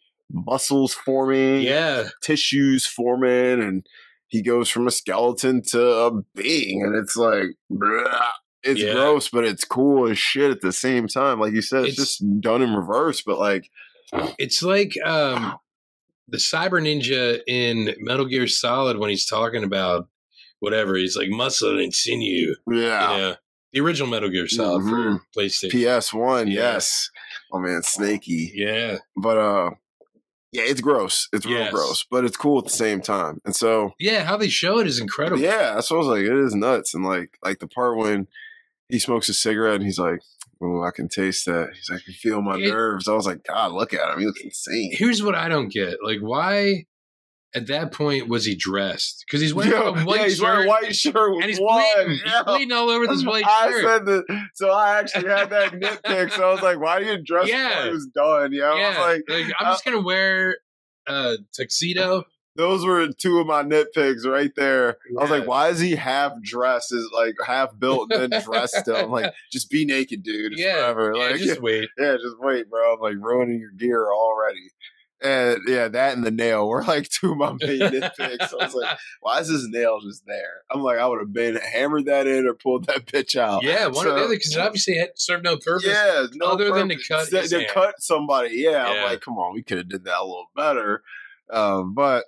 muscles forming, Yeah. tissues forming, and he goes from a skeleton to a being, and it's like, blah. It's Yeah. gross, but it's cool as shit at the same time. Like you said, it's, It's- just done in reverse, but like, It's like um, the Cyber Ninja in Metal Gear Solid when he's talking about whatever. He's like muscle and sinew. yeah. You know, the original Metal Gear Solid Mhm. for PlayStation. P S one, Yeah. yes. Oh man, snaky. Yeah. But uh yeah, it's gross. It's real Yes. gross, but it's cool at the same time. And so Yeah, how they show it is incredible. yeah, that's what I was like. It is nuts. And like like the part when he smokes a cigarette and he's like, oh, I can taste that. He's like, I can feel my It- nerves. I was like, God, look at him. He looks insane. Here's what I don't get. Like, why at that point was he dressed? Because he's wearing Yo, a white yeah, he's shirt. wearing a white shirt with and he's blood. bleeding. Yeah. He's bleeding all over this white I shirt. said that. So I actually had that nitpick. So I was like, why didn't you dress Yeah. before he was done? Yeah, yeah, I was like, like, I'm just gonna wear a tuxedo. those were two of my nitpicks right there. I was Yeah. like, why is he half dressed, is like half built and then dressed still? I'm like, just be naked, dude. It's Yeah, forever. yeah, Like, just wait. yeah, just wait, bro. I'm like ruining your gear already. And yeah, that and the nail were like two of my main nitpicks. I was like, why is this nail just there? I'm like, I would have been hammered that in or pulled that bitch out. Yeah, one or So- the other, because it obviously had served no purpose. Yeah, no other than to purpose. cut to, his to hand. cut somebody. Yeah, I'm Yeah. like, come on, we could have did that a little better. Um, but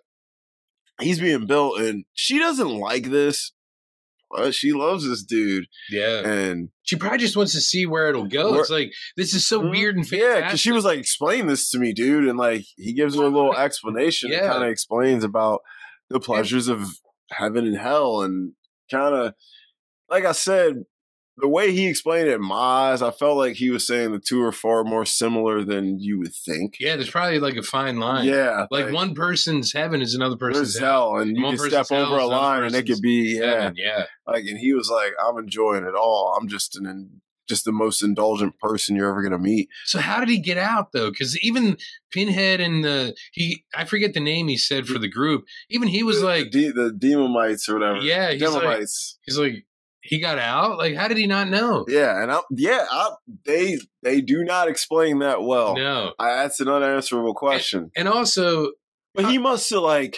he's being built, and she doesn't like this, but she loves this dude, Yeah. and She probably just wants to see where it'll go. Where- It's like, this is so Mhm. weird and yeah, fantastic. because she was like, explain this to me, dude, and like he gives her a little explanation. Yeah. And kind of explains about the pleasures of heaven and hell, and kind of, like I said, the way he explained it in my eyes, I felt like he was saying the two are far more similar than you would think. Yeah, there's probably like a fine line. Yeah, Like, one person's heaven is another person's there's hell, and you One can person's step hell over is a another line, and it person's could be yeah. heaven. Yeah. Like, and he was like, "I'm enjoying it all. I'm just an just the most indulgent person you're ever gonna meet." So how did he get out though? Because even Pinhead and the he, I forget the name he said for the group. Even he was like, the, the Demonites or whatever. yeah, he's like, Demonites. he's like, he got out. Like, how did he not know? Yeah, and I, yeah, I, they they do not explain that well. No. I, that's an unanswerable question. And also, But he must have like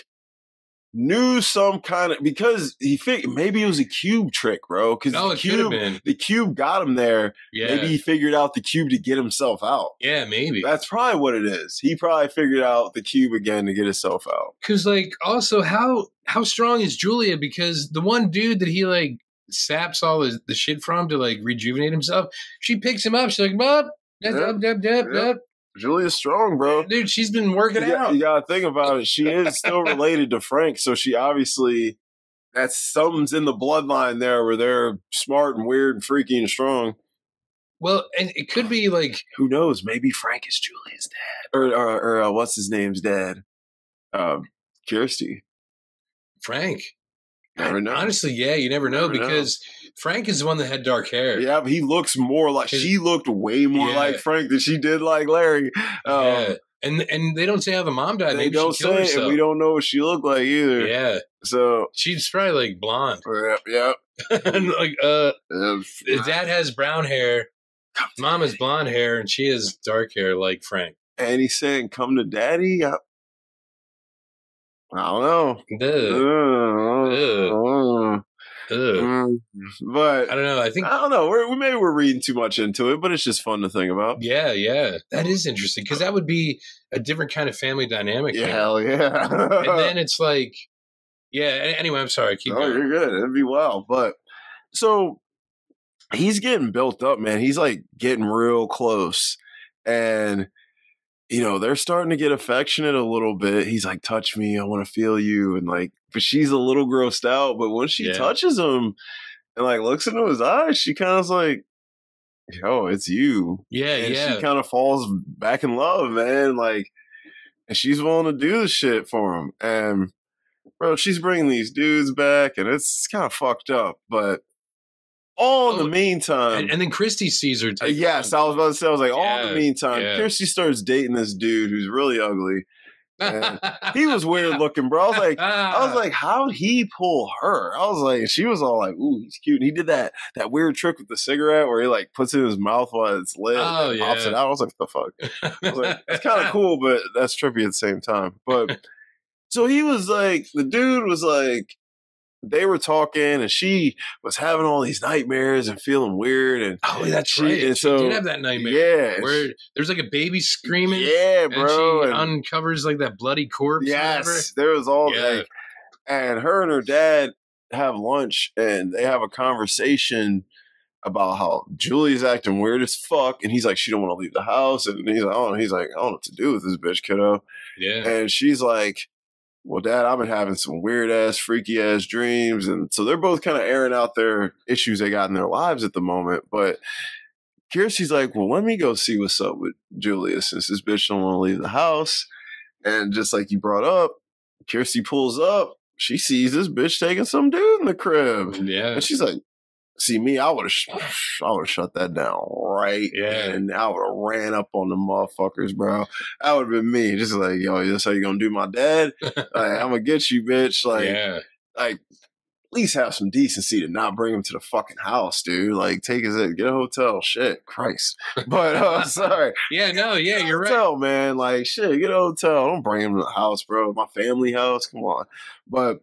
knew some kind of, because he figured maybe it was a cube trick, bro. Because oh, the it could have cube, been. the cube got him there. Yeah. Maybe he figured out the cube to get himself out. Yeah, maybe. That's probably what it is. He probably figured out the cube again to get himself out. Because like, also, how how strong is Julia? Because the one dude that he like saps all his, the shit from to like rejuvenate himself, she picks him up. She's like, "Bob, Yeah. dub, dub, dub, Yeah. dub." Julia's strong, bro. Dude, she's been working You got, out. you got to think about it. She is still related to Frank, so she obviously, that's something's in the bloodline there where they're smart and weird and freaky and strong. Well, and it could be like, Who knows? Maybe Frank is Julia's dad, or or, or uh, what's his name's dad? Um, Kirsty. Frank. Never know. Honestly, yeah, you never know Never know. because Frank is the one that had dark hair. Yeah, but he looks more like, His- she looked way more Yeah. like Frank than she did like Larry. Um, Yeah. And and they don't say how the mom died. They Maybe don't she killed say it, herself. and we don't know what she looked like either. Yeah. So, She's probably like blonde. yep, yep. and like uh yep. his dad has brown hair, mom has blonde hair, and she has dark hair like Frank. And he's saying, "Come to daddy." I, I don't know. Duh. Uh, Ugh. mm, but I don't know. I think I don't know. We're, we maybe we're reading too much into it, but it's just fun to think about. yeah, yeah. That is interesting because that would be a different kind of family dynamic. Yeah, thing. hell yeah. And then it's like, yeah. a- Anyway, I'm sorry. Keep no, going. you're good. It'd be wild. But so he's getting built up, man. He's like getting real close. And, you know, they're starting to get affectionate a little bit. He's like, touch me. I want to feel you. And like, but she's a little grossed out. But when she Yeah. touches him and like looks into his eyes, she kind of's like, yo, it's you. Yeah, And yeah. she kind of falls back in love, man. Like, and she's willing to do the shit for him. And, bro, she's bringing these dudes back, and it's kind of fucked up. But all in Oh, the meantime, and, and then Christy sees her. uh, yes, I was about to say, I was like, all in Yeah, the meantime, yeah. Kirsty starts dating this dude who's really ugly. And he was weird looking, bro. I was like, I was like, how'd he pull her? I was like, she was all like, ooh, he's cute. And he did that that weird trick with the cigarette where he like puts it in his mouth while it's lit Oh, and pops yeah. it out. I was like, what the fuck? I was like, that's kind of cool, but that's trippy at the same time. But so he was like, the dude was like, they were talking and she was having all these nightmares and feeling weird. And Oh, that's she, right. and She so, did have that nightmare. yeah. Where there's like a baby screaming. Yeah, bro. And she and- uncovers like that bloody corpse. or whatever. Yes, there was all Yeah. like, and her and her dad have lunch and they have a conversation about how Julie's acting weird as fuck, and he's like, she don't want to leave the house, and he's like, oh, he's like, I don't know what to do with this bitch, kiddo. Yeah. And she's like, well, Dad, I've been having some weird ass, freaky ass dreams, and so they're both kind of airing out their issues they got in their lives at the moment, but. Kirsty's like, well, let me go see what's up with Julia since this bitch don't want to leave the house. And just like you brought up, Kirsty pulls up. She sees this bitch taking some dude in the crib. Yeah. And she's like, see me, I would have sh- I would have shut that down right. Yeah. And I would have ran up on the motherfuckers, bro. That would have been me. Just like, yo, this how you gonna do my dad? Like, I'm gonna get you, bitch. Like, yeah. like at least have some decency to not bring him to the fucking house, dude. Like, take his get a hotel. Shit, Christ. But uh, sorry. Yeah, no, yeah, Get a you're right. hotel, man. Like, shit, get a hotel. Don't bring him to the house, bro. My family house. Come on. But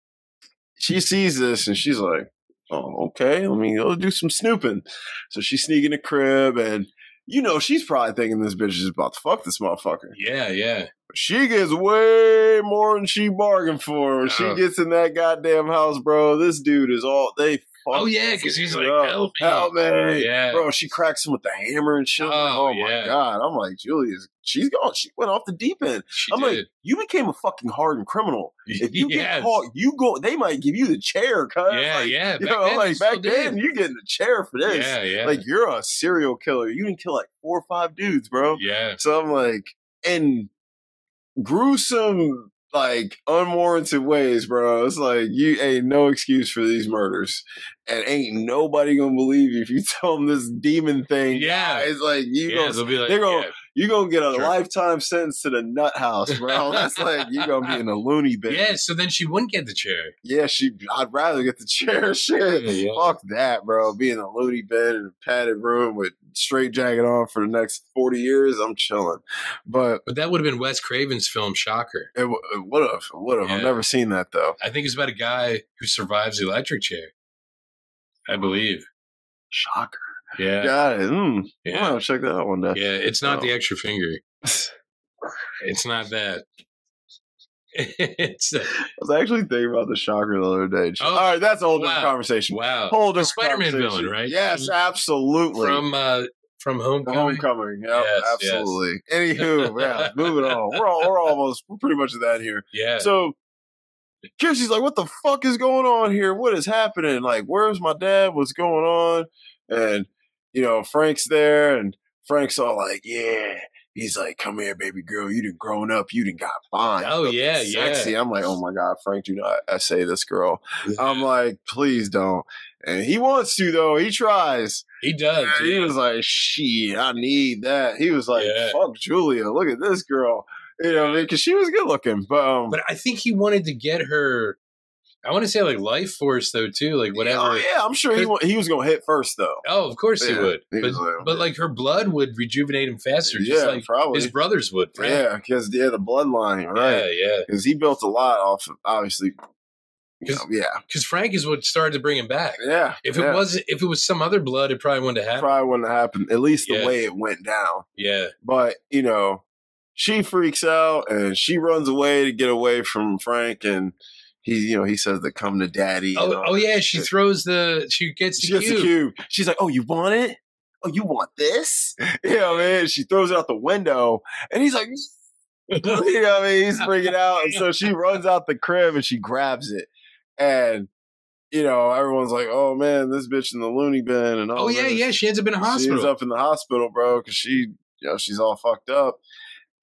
she sees this and she's like, oh, okay. Let me go do some snooping. So she's sneaking the crib and you know, she's probably thinking this bitch is about to fuck this motherfucker. Yeah, yeah. She gets way more than she bargained for. When she Oh. gets in that goddamn house, bro, this dude is all they. Oh, yeah, because he's like, up. help me. help me, Yeah. bro. She cracks him with the hammer and shit. Oh, Oh, my yeah. god, I'm like, Julia's. She's gone. She went off the deep end. She I'm did. like, you became a fucking hardened criminal. If you Yes. get caught, you go. They might give you the chair, cuz. Yeah, like, yeah. You Back know, then, they like still back then, did. you get in the chair for this. Yeah, yeah. Like you're a serial killer. You can kill like four or five dudes, bro. yeah. So I'm like, in gruesome, like unwarranted ways, bro. It's like you ain't no excuse for these murders, and ain't nobody gonna believe you if you tell them this demon thing. Yeah. it's like you Yeah, gonna they'll be like, they're gonna yeah. you gonna get a Sure. lifetime sentence to the nut house, bro. That's like you gonna be in a loony bin. Yeah, so then she wouldn't get the chair. Yeah, she. I'd rather get the chair. Shit, Yeah, yeah. fuck that, bro. Be in a loony bin in a padded room with straight jacket on for the next forty years. I'm chilling. But But that would have been Wes Craven's film Shocker. it would have, would have. I've Yeah. never seen that though. I think it's about a guy who survives the electric chair. I believe. Shocker. Yeah. Got it. Mm. Yeah. Wow, check that out one day. Yeah, it's not Oh. the extra finger. It's not that. It's uh, I was actually thinking about the Shocker the other day. Oh, All right, that's a whole different wow. conversation. wow. Whole The different Spider-Man conversation. villain, right? Yes, absolutely. From uh from Homecoming. Homecoming. Yep, Yes, absolutely. Anywho, yeah, moving on. We're all, we're almost we're pretty much at that here. Yeah. So Kirsty's like, what the fuck is going on here? What is happening? Like, where's my dad? What's going on? And, you know, Frank's there, and Frank's all like, yeah. He's like, come here, baby girl. You done grown up. You done got fine. Oh, Looking yeah, sexy. yeah. I'm like, oh my God, Frank, do not essay this girl. I'm like, please don't. And he wants to, though. He tries. he does. And he yeah. was like, shit, I need that. He was like, Yeah. fuck Julia. Look at this girl. You know what I mean? Because she was good looking. But, um, But I think he wanted to get her. I want to say like life force though too, like whatever. Oh, yeah, I'm sure he, wa- he was going to hit first, though. Oh, of course he Yeah, would. he But, was like, but like her blood would rejuvenate him faster, just Yeah, like probably. his brothers would. Frank. Yeah, because, yeah, the bloodline, right? Yeah, yeah. Because he built a lot off of, obviously, you know, 'Cause- yeah. Because Frank is what started to bring him back. Yeah. If yeah. it wasn't, if it was some other blood, it probably wouldn't have happened. Probably wouldn't have happened, at least the Yeah. way it went down. Yeah, But, you know, she freaks out and she runs away to get away from Frank, and he, you know, he says to come to daddy. Oh, you know. oh yeah. She throws the. She gets the She gets cube. the cube. She's like, oh, you want it? Oh, you want this? You know what I mean? She throws it out the window, and he's like, you know what I mean? He's freaking out. And so she runs out the crib and she grabs it. And, you know, everyone's like, oh, man, this bitch in the loony bin. And all Oh yeah, this. yeah. She ends up in a She ends hospital. up in the hospital, bro, because she, you know, she's all fucked up.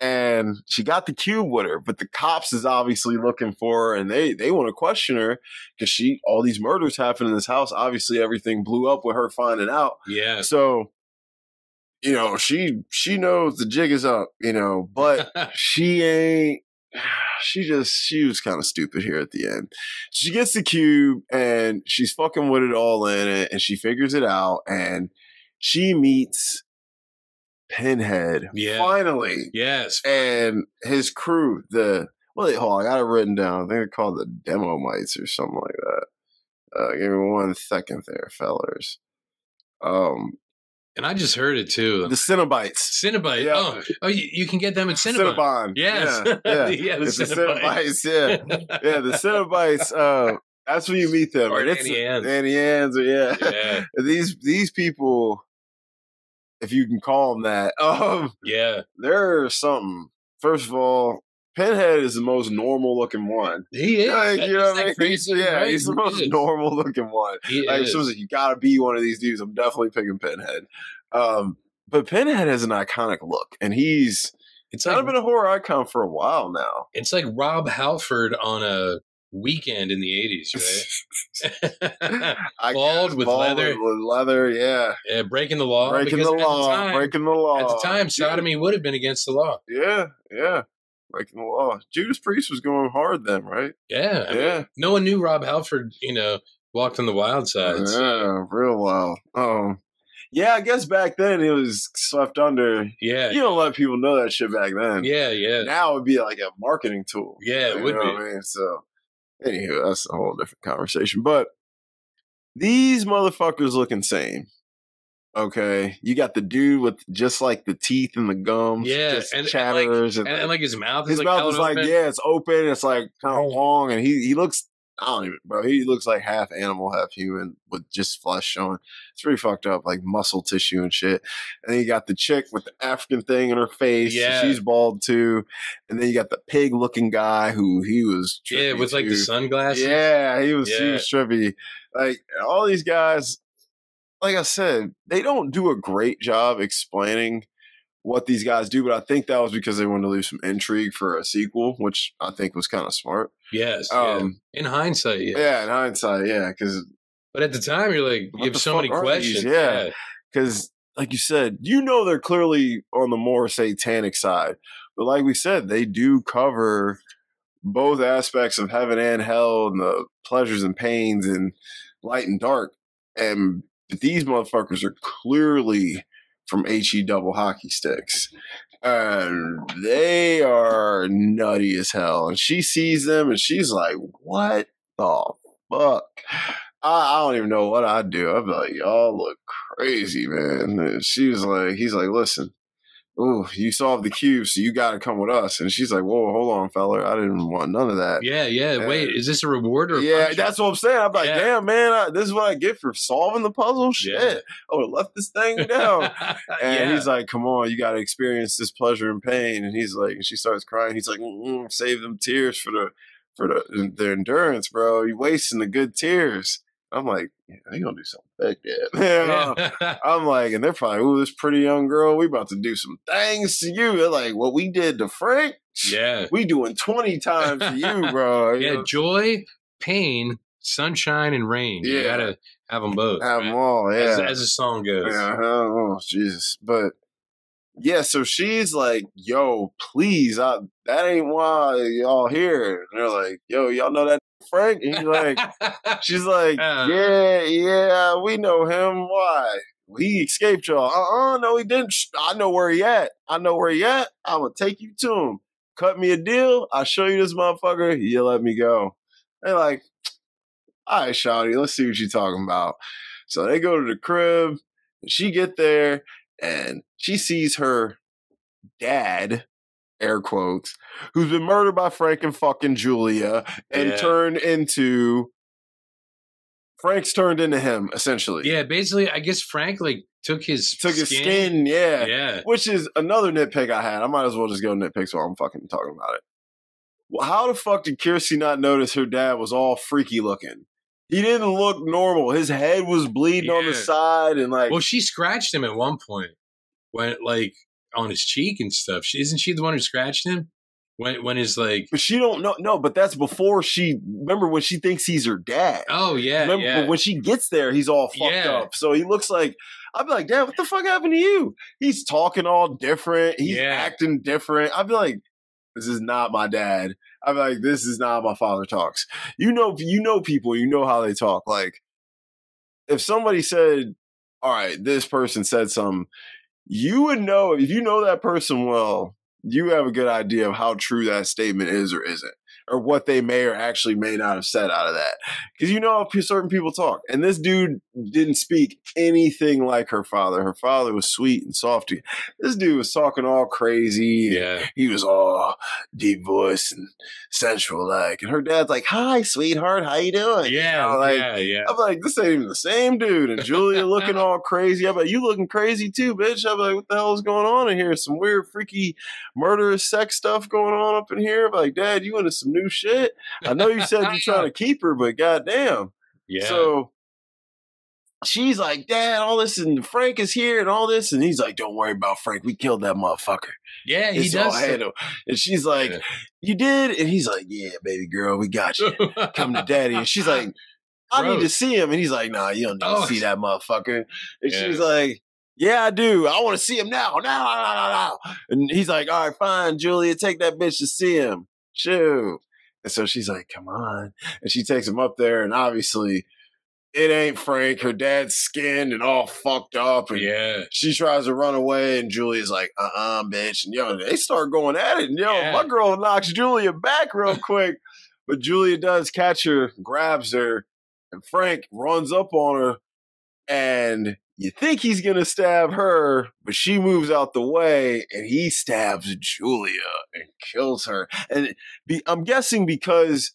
and she got the cube with her, but the cops is obviously looking for her, and they they want to question her because she all these murders happened in this house. Obviously, everything blew up with her finding out. Yeah. So, you know, she she knows the jig is up, you know, but she ain't. She just she was kind of stupid here at the end. She gets the cube and she's fucking with it all in it, and she figures it out, and she meets Pinhead, yeah. finally. Yes. And his crew, the, well, hold on, I got it written down. I think they're called the Demo Mites or something like that. Uh, give me one second there, fellers. Um, and I just heard it too. The Cinnabites. Cinnabite. Yeah. Oh, oh you, you can get them at Cinnabon. Cinnabon. Yes. Yeah, yeah. yeah the it's Cinnabites. The Cinnabites. Yeah. Yeah, the Cinnabites. Uh, that's when you meet them. Or and Annie Ann's. Annie Ann's, yeah. yeah. These, these people, if you can call them that, um, yeah, they're something. First of all, Pinhead is the most normal looking one. He is. Like, you know what I mean? Crazy, yeah, right? he's the he most is. normal looking one. He like, is. So like, you gotta be one of these dudes. I'm definitely picking Pinhead. Um, but Pinhead has an iconic look, and he's it's kind like, of been a horror icon for a while now. It's like Rob Halford on a weekend in the eighties, right? Bald with bald leather. With leather, yeah. Yeah, breaking the law. Breaking the law. The time, breaking the law. At the time, sodomy yeah. would have been against the law. Yeah, yeah. Breaking the law. Judas Priest was going hard then, right? Yeah. I yeah. Mean, no one knew Rob Halford, you know, walked on the wild side. Yeah, so. real wild. Um, yeah, I guess back then it was swept under. Yeah. You don't let people know that shit back then. Yeah, yeah. Now it would be like a marketing tool. Yeah, it would be. I mean? So, anywho, that's a whole different conversation. But these motherfuckers look insane. Okay, you got the dude with just like the teeth and the gums, yeah, just and, chatters, and, like, and, and like his mouth, his is mouth like is like open. yeah, it's open, it's like kind of long, and he he looks, I don't even, bro, he looks like half animal, half human with just flesh showing. It's pretty fucked up, like muscle tissue and shit. And then you got the chick with the African thing in her face, yeah, she's bald too. And then you got the pig looking guy who he was, yeah, with too. like the sunglasses. Yeah, he was, yeah. he was trippy. Like all these guys. Like I said, they don't do a great job explaining what these guys do, but I think that was because they wanted to leave some intrigue for a sequel, which I think was kind of smart. Yes. Um, yeah. In hindsight, yeah. Yeah, in hindsight, yeah. Because, but at the time, you're like, you have so many questions. These? Yeah. Because, yeah. like you said, you know they're clearly on the more satanic side. But like we said, they do cover both aspects of heaven and hell and the pleasures and pains and light and dark. And but these motherfuckers are clearly from H E double hockey sticks. And they are nutty as hell. And she sees them and she's like, what the fuck? I, I don't even know what I'd do. I'd be like, y'all look crazy, man. And she was like, he's like, listen, ooh, you solved the cube, so you got to come with us. And she's like, whoa, hold on, fella. I didn't want none of that. Yeah, yeah. And wait, is this a reward or a Yeah, punishment? That's what I'm saying. I'm like, yeah. damn, man, I, this is what I get for solving the puzzle? Shit. Yeah. I would have left this thing down. And yeah. he's like, come on, you got to experience this pleasure and pain. And he's like, and she starts crying. He's like, mm-mm, save them tears for the for the their endurance, bro. You're wasting the good tears. I'm like, yeah, they gonna do something big, yeah. yeah. I'm like, and they're probably, ooh, this pretty young girl, we about to do some things to you. They're like, what we did to Frank, yeah, we doing twenty times to you, bro. You yeah, know? Joy, pain, sunshine, and rain. Yeah. You gotta have them both. Have right? them all, yeah. As, as the song goes. Yeah, oh, Jesus. But yeah, so she's like, yo, please, I, that ain't why y'all here. And they're like, yo, y'all know that Frank? And he's like, she's like, uh, yeah, yeah, we know him. Why? He escaped y'all. Uh-uh, no, he didn't. I know where he at. I know where he at. I'm going to take you to him. Cut me a deal. I'll show you this motherfucker. You let me go. They're like, all right, shawty, let's see what you're talking about. So they go to the crib. And she get there, and she sees her dad, air quotes, who's been murdered by Frank and fucking Julia and yeah. turned into Frank's turned into him, essentially. Yeah, basically, I guess Frank like took his took skin. his skin, yeah, yeah. Which is another nitpick I had. I might as well just go nitpicks while I'm fucking talking about it. Well, how the fuck did Kirsty not notice her dad was all freaky looking? He didn't look normal. His head was bleeding yeah. on the side, and like, well, she scratched him at one point when like. on his cheek and stuff. She, isn't she the one who scratched him? When when his like, but she don't know. No, but that's before she. Remember when she thinks he's her dad? Oh yeah, remember, yeah. But when she gets there, he's all fucked yeah. up. So he looks like I'd be like, Dad, what the fuck happened to you? He's talking all different. He's yeah. acting different. I'd be like, this is not my dad. I'd be like, this is not how my father talks. You know, you know people. You know how they talk. Like if somebody said, all right, this person said something, you would know if you know that person well. You have a good idea of how true that statement is or isn't, or what they may or actually may not have said out of that. Because you know how certain people talk. And this dude didn't speak anything like her father. Her father was sweet and soft. This dude was talking all crazy. Yeah. He was all deep voice and sensual like. And her dad's like, hi, sweetheart. How you doing? Yeah, you know, like, yeah, yeah. I'm like, this ain't even the same dude. And Julia looking all crazy. I'm like, you looking crazy too, bitch. I'm like, what the hell is going on in here? Some weird, freaky, murderous sex stuff going on up in here. I'm like, Dad, you into some new shit? I know you said you're trying to keep her, but goddamn. Yeah. So she's like, Dad, all this, and Frank is here and all this. And he's like, don't worry about Frank. We killed that motherfucker. Yeah, he It's does. all handled. And she's like, Yeah. you did? And he's like, yeah, baby girl, we got you. Come to daddy. And she's like, I Gross. need to see him. And he's like, nah, you don't need Oh. to see that motherfucker. And Yeah. she's like, yeah, I do. I want to see him now. Now, now, now, now. And he's like, all right, fine, Julia, take that bitch to see him. Shoo. And so she's like, come on. And she takes him up there. And obviously, it ain't Frank. Her dad's skinned and all fucked up. And Yeah. she tries to run away. And Julia's like, uh-uh, bitch. And, yo, they start going at it. And, yo, Yeah. my girl knocks Julia back real quick. But Julia does catch her, grabs her. And Frank runs up on her. And you think he's going to stab her, but she moves out the way and he stabs Julia and kills her. And be, I'm guessing because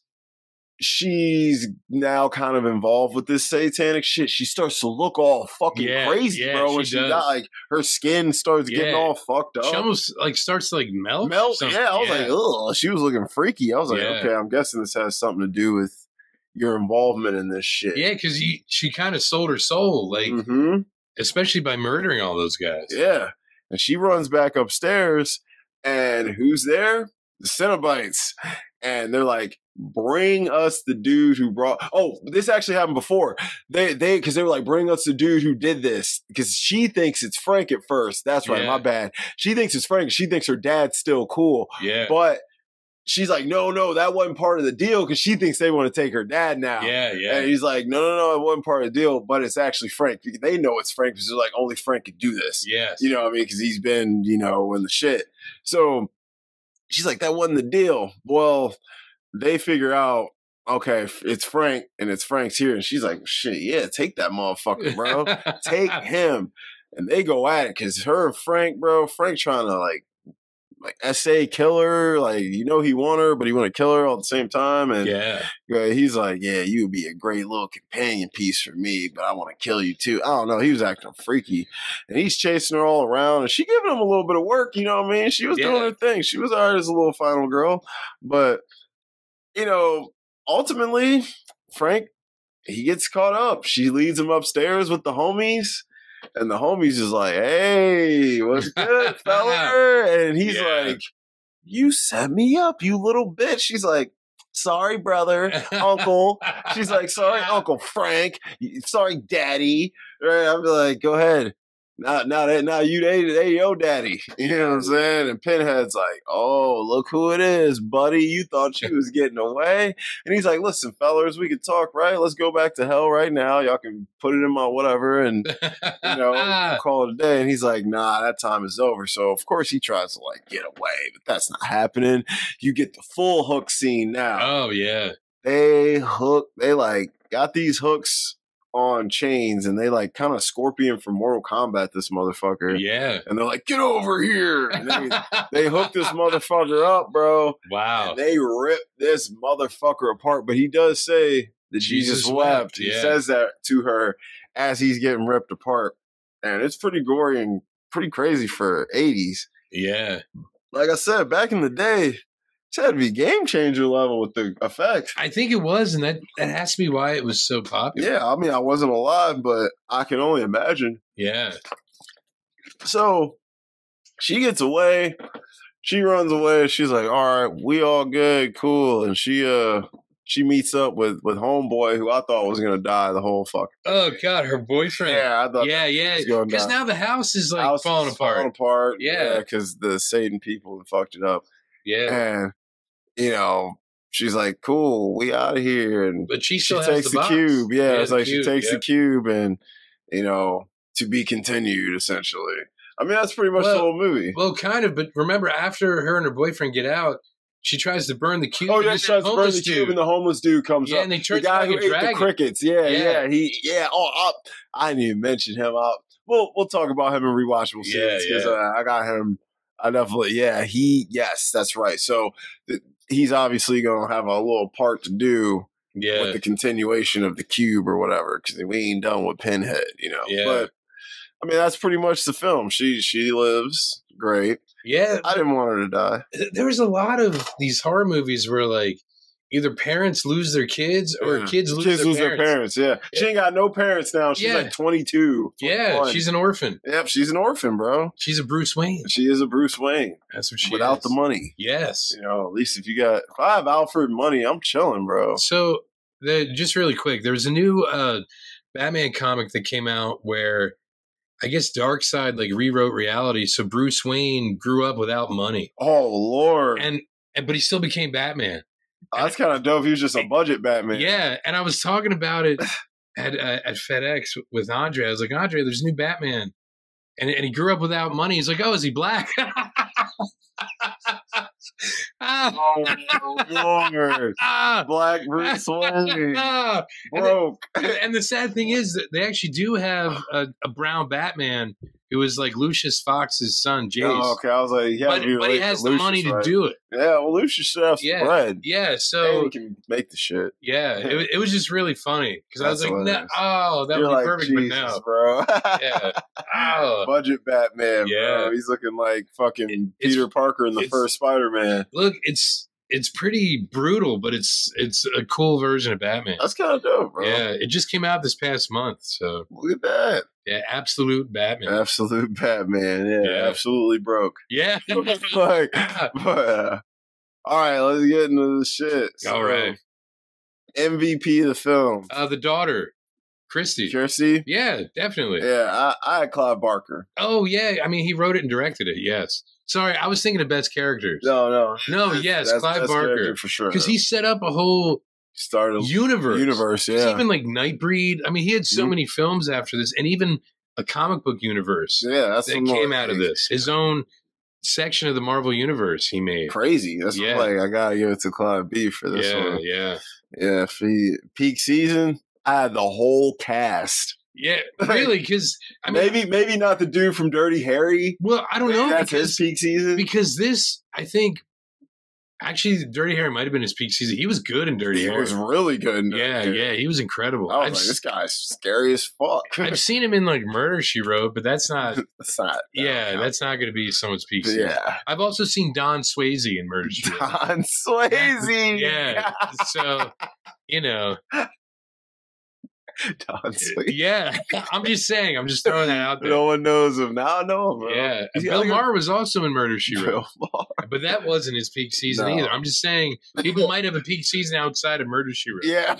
she's now kind of involved with this satanic shit, she starts to look all fucking Yeah, crazy, yeah, bro. When she she does. got, like, her skin starts getting Yeah. all fucked up. She almost like starts to like melt. Melt, or something. yeah. I was like, ugh. She was looking freaky. I was like, Yeah. okay, I'm guessing this has something to do with your involvement in this shit. Yeah, because she kind of sold her soul, like Mm-hmm. especially by murdering all those guys. Yeah. And she runs back upstairs, and who's there? The Cenobites. And they're like, bring us the dude who brought. Oh, this actually happened before. They, they, because they were like, bring us the dude who did this. Because she thinks it's Frank at first. That's right. Yeah. My bad. She thinks it's Frank. She thinks her dad's still cool. Yeah. But she's like, no, no, that wasn't part of the deal because she thinks they want to take her dad now. Yeah, yeah. And he's like, no, no, no, it wasn't part of the deal, but it's actually Frank. They know it's Frank because they're like, only Frank could do this. Yes. You know what I mean? Because he's been, you know, in the shit. So she's like, that wasn't the deal. Well, they figure out, okay, it's Frank and it's Frank's here. And she's like, shit, yeah, take that motherfucker, bro. Take him. And they go at it because her and Frank, bro, Frank trying to like, like S A kill her, like, you know, he want her, but he want to kill her all at the same time. And Yeah. yeah, he's like, yeah, you would be a great little companion piece for me, but I want to kill you too. I don't know. He was acting freaky. And he's chasing her all around, and she giving him a little bit of work, you know what I mean? She was Yeah. doing her thing. She was all right as a little final girl. But, you know, ultimately, Frank, he gets caught up. She leads him upstairs with the homies. And the homies is like, hey, what's good, fella? And he's Yeah. like, you set me up, you little bitch. She's like, sorry, brother, uncle. She's like, sorry, Uncle Frank. Sorry, daddy. Right? I'm like, go ahead. Now, now that now you they they yo daddy. You know what I'm saying? And Pinhead's like, oh, look who it is, buddy. You thought you was getting away. And he's like, listen, fellas, we can talk, right? Let's go back to hell right now. Y'all can put it in my whatever and you know, we'll call it a day. And he's like, nah, that time is over. So of course he tries to like get away, but that's not happening. You get the full hook scene now. Oh yeah. They hook, they like got these hooks on chains and they like kind of Scorpion from Mortal Kombat this motherfucker. Yeah. And they're like, get over here. And they, they hook this motherfucker up, bro. Wow. And they rip this motherfucker apart. But he does say that Jesus, Jesus wept. wept, He yeah. says that to her as he's getting ripped apart. And it's pretty gory and pretty crazy for eighties. Yeah. Like I said, back in the day, it had to be game changer level with the effects. I think it was, and that, that has to be why it was so popular. Yeah, I mean, I wasn't alive, but I can only imagine. Yeah. So, she gets away. She runs away. She's like, all right, we all good, cool. And she uh she meets up with with homeboy, who I thought was gonna die the whole fuck. Oh God, her boyfriend. Yeah, I thought. Yeah, yeah. Because now the house is like house falling is apart. Falling apart. Yeah, because yeah, the Satan people fucked it up. Yeah, and you know. She's like, cool, we out of here. And but she still she has takes the, the cube. Yeah, yeah, it's like cube, she takes yeah. the cube and, you know, to be continued, essentially. I mean, that's pretty much well, the whole movie. Well, kind of. But remember, after her and her boyfriend get out, she tries to burn the cube. Oh, yeah, she tries to burn the dude. cube and the homeless dude comes yeah, up. and they turn the guy like who a ate dragon. the crickets. Yeah, yeah, yeah. He, yeah. Oh, I, I didn't even mention him. I, we'll, we'll talk about him in rewatchable scenes because yeah, yeah. uh, I got him. I definitely, yeah, he, yes, that's right. So, the, he's obviously going to have a little part to do yeah. with the continuation of the cube or whatever, because we ain't done with Pinhead, you know. Yeah. But I mean, that's pretty much the film. She she lives great. Yeah, I didn't want her to die. There was a lot of these horror movies where like either parents lose their kids or yeah. kids lose, kids their, lose parents. their parents. Yeah. yeah, she ain't got no parents now. She's yeah. like twenty-two. Yeah, twenty-one. She's an orphan. Yep, she's an orphan, bro. She's a Bruce Wayne. She is a Bruce Wayne. That's what she without is. the money. Yes, you know, at least if you got if I have Alfred money, I'm chilling, bro. So, the, just really quick, there was a new uh, Batman comic that came out where I guess Darkseid like rewrote reality, so Bruce Wayne grew up without money. Oh Lord! And and but he still became Batman. Oh, that's kind of dope. He was just a budget Batman. Yeah, and I was talking about it at uh, at FedEx with Andre. I was like, Andre, there's a new Batman, and and he grew up without money. He's like, oh, is he black? Oh Lord! Black Bruce Wayne broke. And the, and the sad thing is that they actually do have a, a brown Batman who is like Lucius Fox's son, Jace. Oh, okay. I was like, yeah, but, but he has the Lucius, money right? to do it. Yeah, well, Lucius should have some Yeah, bread. yeah. So and he can make the shit. Yeah, it, it was just really funny because I was like, no, oh, that You're would be like, perfect, Jesus, but no, bro. yeah, oh. Budget Batman, Yeah. bro. He's looking like fucking It's- Peter Parker in the first Spider-Man. Look, it's it's pretty brutal, but it's it's a cool version of Batman. That's kind of dope, bro. Yeah, it just came out this past month, so Look at that. yeah, absolute Batman. Absolute Batman. Yeah, Yeah. absolutely broke. Yeah. like, but, uh, all right, let's get into the shit. So, All right. M V P of the film. Uh, the daughter, Christy. Kirsty? Yeah, definitely. Yeah, I, I had Clive Barker. Oh, yeah. I mean, he wrote it and directed it. Yes. Sorry, I was thinking of best characters. No, no. No, That's- yes, that's- Clive that's Barker. character for sure. Because he set up a whole started universe. universe, It's yeah. even like Nightbreed. I mean, he had so Mhm. many films after this, and even a comic book universe Yeah, that's that some came more- out of this. His own section of the Marvel universe he made. Crazy. That's Yeah. like I gotta give it to Clive B for this Yeah, one. yeah, Yeah, for the peak season, I had the whole cast. yeah. Really? Because I mean, maybe maybe not the dude from Dirty Harry. well, I don't know That's because his peak season. because this, I think, actually, Dirty Harry might have been his peak season. He was good in Dirty He Harry. was really good. In Dirty Yeah, Harry. yeah, he was incredible. I was I've, like, s- this guy's scary as fuck. I've seen him in like Murder She Wrote, but that's not. that's not. that Yeah, don't count. that's not going to be someone's peak season. yeah. I've also seen Don Swayze in Murder She Wrote. Don Swayze. Yeah, so you know, Don Swayze. yeah. I'm just saying. I'm just throwing that out there. No one knows him. Now I know him, bro. Yeah, and He's Bill younger- Maher was also in Murder She Wrote, Bill Maher. but that wasn't his peak season No. either. I'm just saying people might have a peak season outside of Murder She Wrote. Yeah.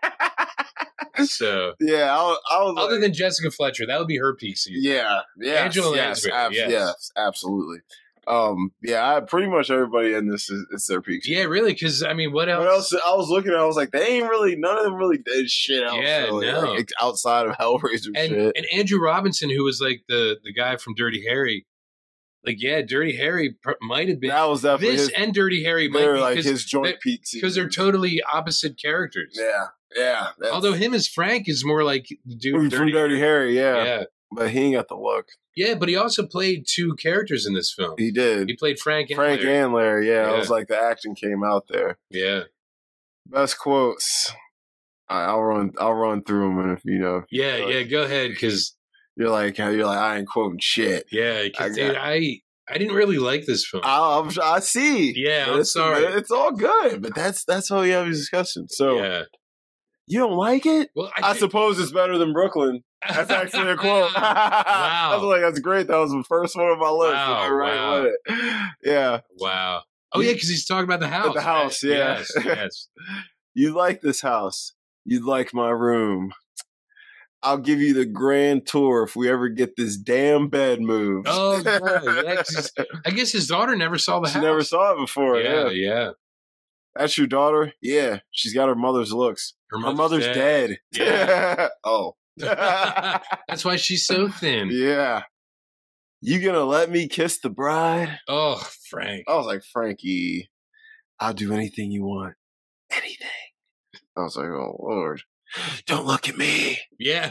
So Yeah, I was, I was other like, than Jessica Fletcher, that would be her peak season. yeah, yes, Angela yes, Lansbury, abs- yes. yes, absolutely. Um, yeah, I, pretty much everybody in this is it's their peak. Yeah, really? Because I mean, what else? What else? I was looking at. I was like, they ain't really. None of them really did shit else. Yeah, really, no. like, outside of Hellraiser And shit. and Andrew Robinson, who was like the the guy from Dirty Harry, like yeah, Dirty Harry pr- might have been That was definitely this his. and Dirty Harry might They're be like because his joint they- peak season because they're totally opposite characters. Yeah, yeah. that's- Although him as Frank is more like the dude from from Dirty, Dirty Harry, yeah. yeah, But he ain't got the look. yeah. But he also played two characters in this film. He did. He played Frank and Frank Larry. and Larry, yeah. Yeah. It was like the acting came out there. Yeah, Best quotes. All right, I'll run. I'll run through them, and if you know, yeah, Uh, yeah. Go ahead, because you're like, you're like, I ain't quoting shit. yeah, I 'cause, got- dude, I I didn't really like this film. I, I'm, I see. Yeah, But I'm it's, sorry. It's all good, but that's that's how we have these discussions. So yeah. you don't like it? Well, I, I thi- suppose it's better than Brooklyn. That's actually a quote. Wow. I was like, that's great. That was the first one on my list. Wow, right wow. with it. Yeah. Wow. Oh, yeah, because he's talking about the house. The house, right? yeah. Yes, yes. You like this house. You'd like my room. I'll give you the grand tour if we ever get this damn bed moved. Oh, God. Yeah, 'cause I guess his daughter never saw the she house. never saw it before. Yeah, Yeah, yeah. That's your daughter? Yeah. She's got her mother's looks. Her Her mother's mother's dead. Yeah. Oh. That's why she's so thin. Yeah. You gonna let me kiss the bride? Oh, Frank. I was like, Frankie, I'll do anything you want. Anything. I was like, oh, Lord. Don't look at me. Yeah.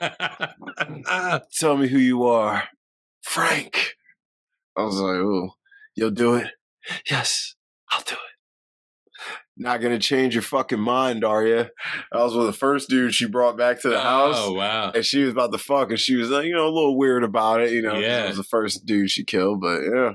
Tell me who you are. Frank. I was like, oh, you'll do it? Yes, I'll do it. Not gonna change your fucking mind, are you? I was with the first dude she brought back to the oh, house. Oh, wow. And she was about to fuck, and she was, like, you know, a little weird about it, you know. Yeah. It was the first dude she killed, but yeah.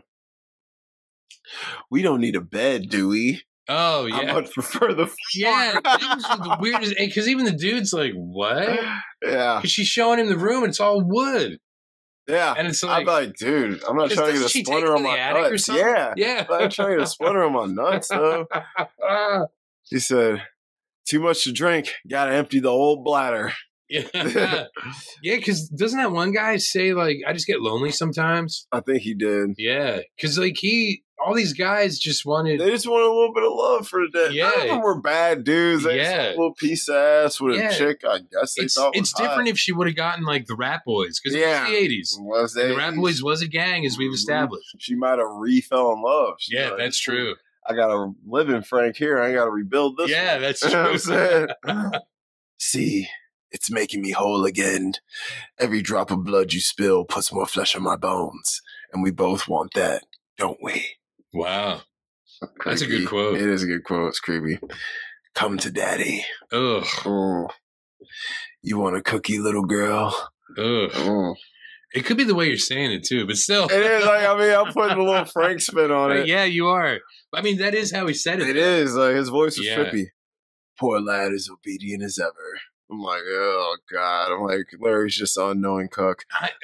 We don't need a bed, do we? Oh, yeah. I much prefer the floor. Yeah, that was the weirdest. Because even the dude's like, what? Yeah. Because she's showing him the room and it's all wood. Yeah. And it's I'm like, like, dude, I'm not trying to get a doesn't she take splinter it on to the my attic or nuts. something? Yeah. Yeah. I'm not trying to get a splinter on my nuts, though. She said, too much to drink. Got to empty the old bladder. Yeah. Yeah, because doesn't that one guy say, like, I just get lonely sometimes? I think he did. Yeah. Because, like, he, all these guys just wanted. They just wanted a little bit of love for the dead. Yeah. None of them were bad dudes. They Yeah. just a little piece of ass with Yeah. a chick, I guess they It's, thought was it's hot. different if she would have gotten, like, the Rat Boys. Because Yeah. it was the eighties. Was they? The Rat Boys was a gang, as we've established. She might have re-fell in love. She Yeah, like, that's true. I got to live in Frank here. I ain't got to rebuild this Yeah, one. that's You know what I'm true. saying? See, it's making me whole again. Every drop of blood you spill puts more flesh on my bones. And we both want that, don't we? Wow. That's a Creepy. good quote. It is a good quote. It's creepy. Come to daddy. Ugh. Oh. You want a cookie, little girl? Ugh. Oh. It could be the way you're saying it, too, but still. It is. Like, I mean, I'm putting a little Frank spin on it. Yeah, you are. I mean, that is how he said it. It is. Like, his voice was Yeah. trippy. Poor lad is obedient as ever. I'm like, oh, God. I'm like, Larry's just an unknowing cuck.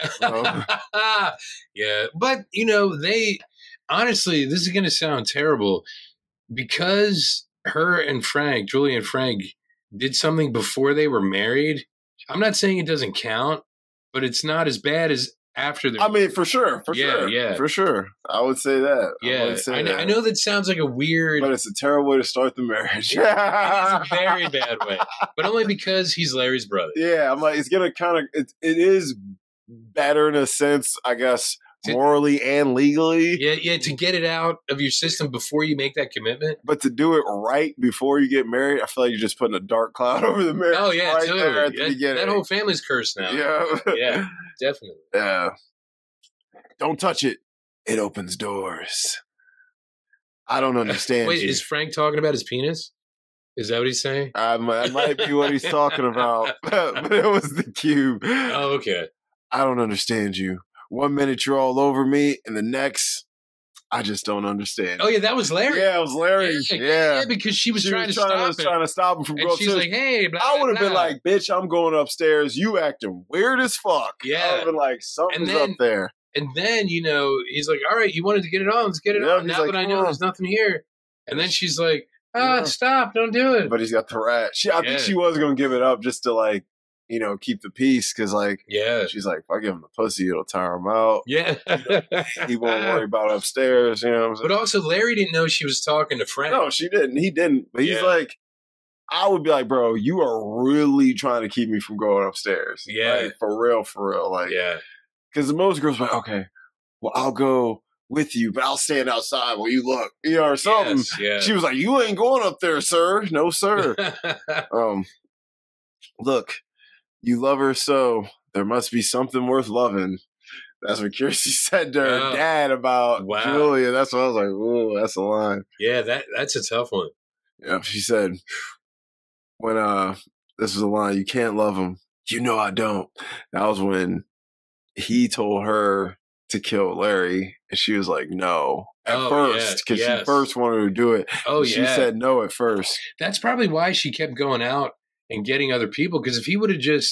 I, yeah, but, you know, they, honestly, this is going to sound terrible, because her and Frank, Julie and Frank, did something before they were married. I'm not saying it doesn't count, but it's not as bad as after they're I mean, for sure. For Yeah, sure. yeah. For sure. I would say that. I Yeah, would say I, know, that. I know that sounds like a weird, But it's a terrible way to start the marriage. it is a very bad way, but only because he's Larry's brother. Yeah, I'm like, it's gonna kind of it, it is better in a sense, I guess, morally and legally. Yeah, yeah, to get it out of your system before you make that commitment. But to do it right before you get married, I feel like you're just putting a dark cloud over the marriage. Oh yeah, right totally. there at the That, beginning. that whole family's cursed now. yeah, Yeah, definitely. yeah. Don't touch it. It opens doors. I don't understand. Wait, you. is Frank talking about his penis? Is that what he's saying? I, that might be what he's talking about, but it was the cube. Oh, okay. I don't understand you. One minute you're all over me, and the next, I just don't understand. Oh yeah, that was Larry. Yeah, it was Larry. Yeah, Yeah, yeah, because she was She trying was to trying, stop was him, trying to stop him from and going she's upstairs. like, "Hey, blah, I would have blah, been blah." like, "Bitch, I'm going upstairs. You acting weird as fuck." I Yeah. would have been like, "Something's then- up there." And then, you know, he's like, "All right, you wanted to get it on. Let's get it Yeah, on. he's Now like, that I "Come know on." there's nothing here." And then she's like, "Ah, Yeah. stop! Don't do it." But he's got the rat. She, I Yeah. think she was going to give it up just to like, you know, keep the peace because like Yeah, she's like, if I give him the pussy, it'll tire him out. yeah. He won't worry about upstairs. You know what I'm saying? But also, Larry didn't know she was talking to Frank. No, she didn't. He didn't. But he's Yeah. like, I would be like, bro, you are really trying to keep me from going upstairs. Yeah. Like, for real, for real. Like, Yeah, because most girls are like, okay, well, I'll go with you, but I'll stand outside while you look, you know, or something. Yes, yeah. She was like, you ain't going up there, sir. No, sir. um, look, you love her so there must be something worth loving. That's what Kirsty said to her Oh. dad about Wow. Julia. That's what I was like, ooh, that's a line. Yeah, that that's a tough one. Yeah, she said, when uh, this was a line, you can't love him. You know I don't. That was when he told her to kill Larry, and she was like, no. At Oh, first, because yeah, she yes. first wanted to do it. Oh she yeah, said no at first. that's probably why she kept going out and getting other people. Because if he would have just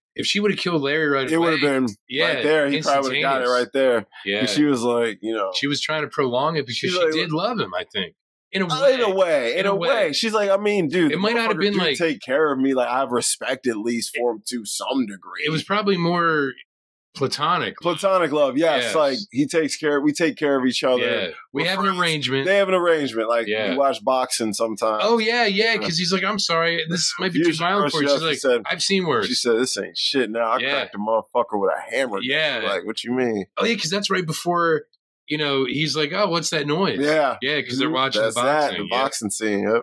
if she would have killed Larry right it away, would have been yeah, right there. He probably would have got it right there. Yeah, she was like, you know, she was trying to prolong it because she like, did love him. I think in a uh, way, in a way, in, in a way. way. She's like, I mean, dude, it might not have been like take care of me. Like I have respect at least for him to some degree. It was probably more platonic, platonic love. Yes, yes. Like he takes care. We take care of each other. Yeah, we We're have friends. an arrangement. They have an arrangement. Like yeah. we watch boxing sometimes. Oh yeah, yeah. Because he's like, I'm sorry, this might be too violent for you. She's like, said, I've seen worse. She said, this ain't shit. Now I yeah. cracked a motherfucker with a hammer. Yeah, like what you mean? Oh yeah, because that's right before. You know, he's like, oh, what's that noise? Yeah, yeah, because they're watching that's the boxing. That, the yeah. boxing scene. Yep.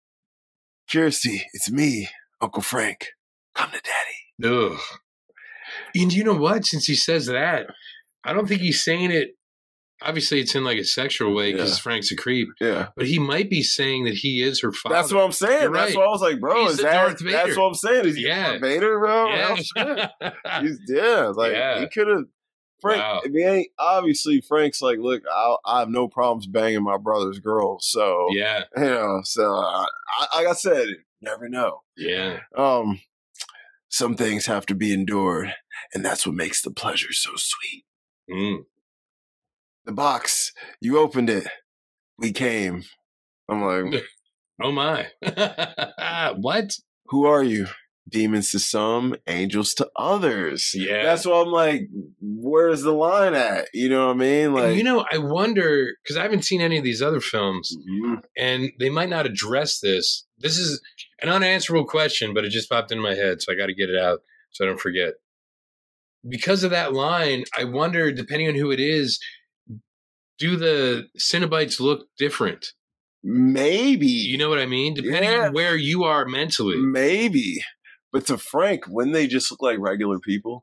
Kirsty, it's me, Uncle Frank. Come to Daddy. Ugh. And you know what? Since he says that, I don't think he's saying it. Obviously, it's in like a sexual way because yeah. Frank's a creep. Yeah. But he might be saying that he is her father. That's what I'm saying. You're that's right. what I was like, bro. He's is the that Darth Vader. That's what I'm saying. Is yeah. he Vader, bro? Yeah. He's, yeah. Like yeah. he could have. Frank, wow. I mean, obviously, Frank's like, look, I, I have no problems banging my brother's girl. So yeah, you know, so I, I, like I said, never know. Yeah. Um, some things have to be endured, and that's what makes the pleasure so sweet. Mm. The box, you opened it. We came. I'm like, oh my, what? Who are you? Demons to some, angels to others. Yeah. That's why I'm like, where's the line at? You know what I mean? Like, and you know, I wonder, because I haven't seen any of these other films, mm-hmm. and they might not address this. This is an unanswerable question, but it just popped into my head, so I got to get it out so I don't forget. Because of that line, I wonder, depending on who it is, do the Cenobites look different? Maybe. You know what I mean? Depending yeah. on where you are mentally. Maybe. But to Frank, wouldn't they just look like regular people?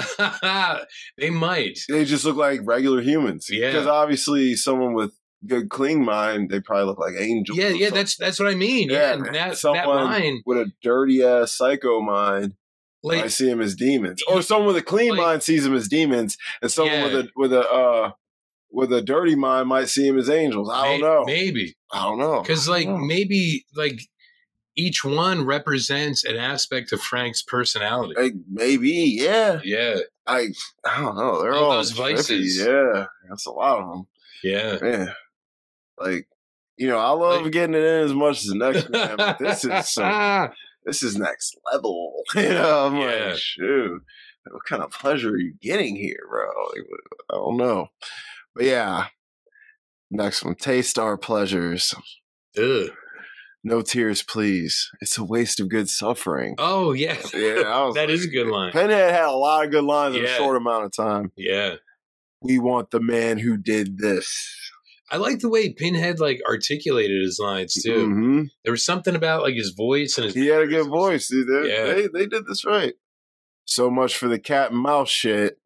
They might. They just look like regular humans. Yeah. Because obviously someone with good clean mind, they probably look like angels. Yeah, yeah, that's that's what I mean. Yeah, yeah that, someone that line with a dirty ass psycho mind, like, I see him as demons. Or someone with a clean like, mind sees them as demons, and someone yeah. with a with a uh, with a dirty mind might see him as angels. I don't maybe, know. Maybe. I don't know. Because like know. maybe like each one represents an aspect of Frank's personality. Like, maybe, yeah. Yeah. I I don't know. They're all, all those vices. Trippy. Yeah. That's a lot of them. Yeah. Man. Like, you know, I love like, getting it in as much as the next man, but this is some, this is next level. You know, I'm yeah. like, shoot, what kind of pleasure are you getting here, bro? Like, I don't know. But yeah. Next one. Taste our pleasures. Ugh. No tears, please. It's a waste of good suffering. Oh, yeah. Yeah, I was that like, is a good line. Pinhead had a lot of good lines yeah. in a short amount of time. Yeah. We want the man who did this. I like the way Pinhead like articulated his lines too. Mm-hmm. There was something about like his voice and his. He had a good voice. Dude. They, yeah. they they did this right. So much for the cat and mouse shit.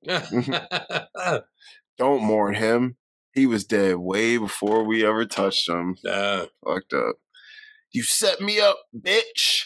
Don't mourn him. He was dead way before we ever touched him. Uh, Fucked up. You set me up, bitch.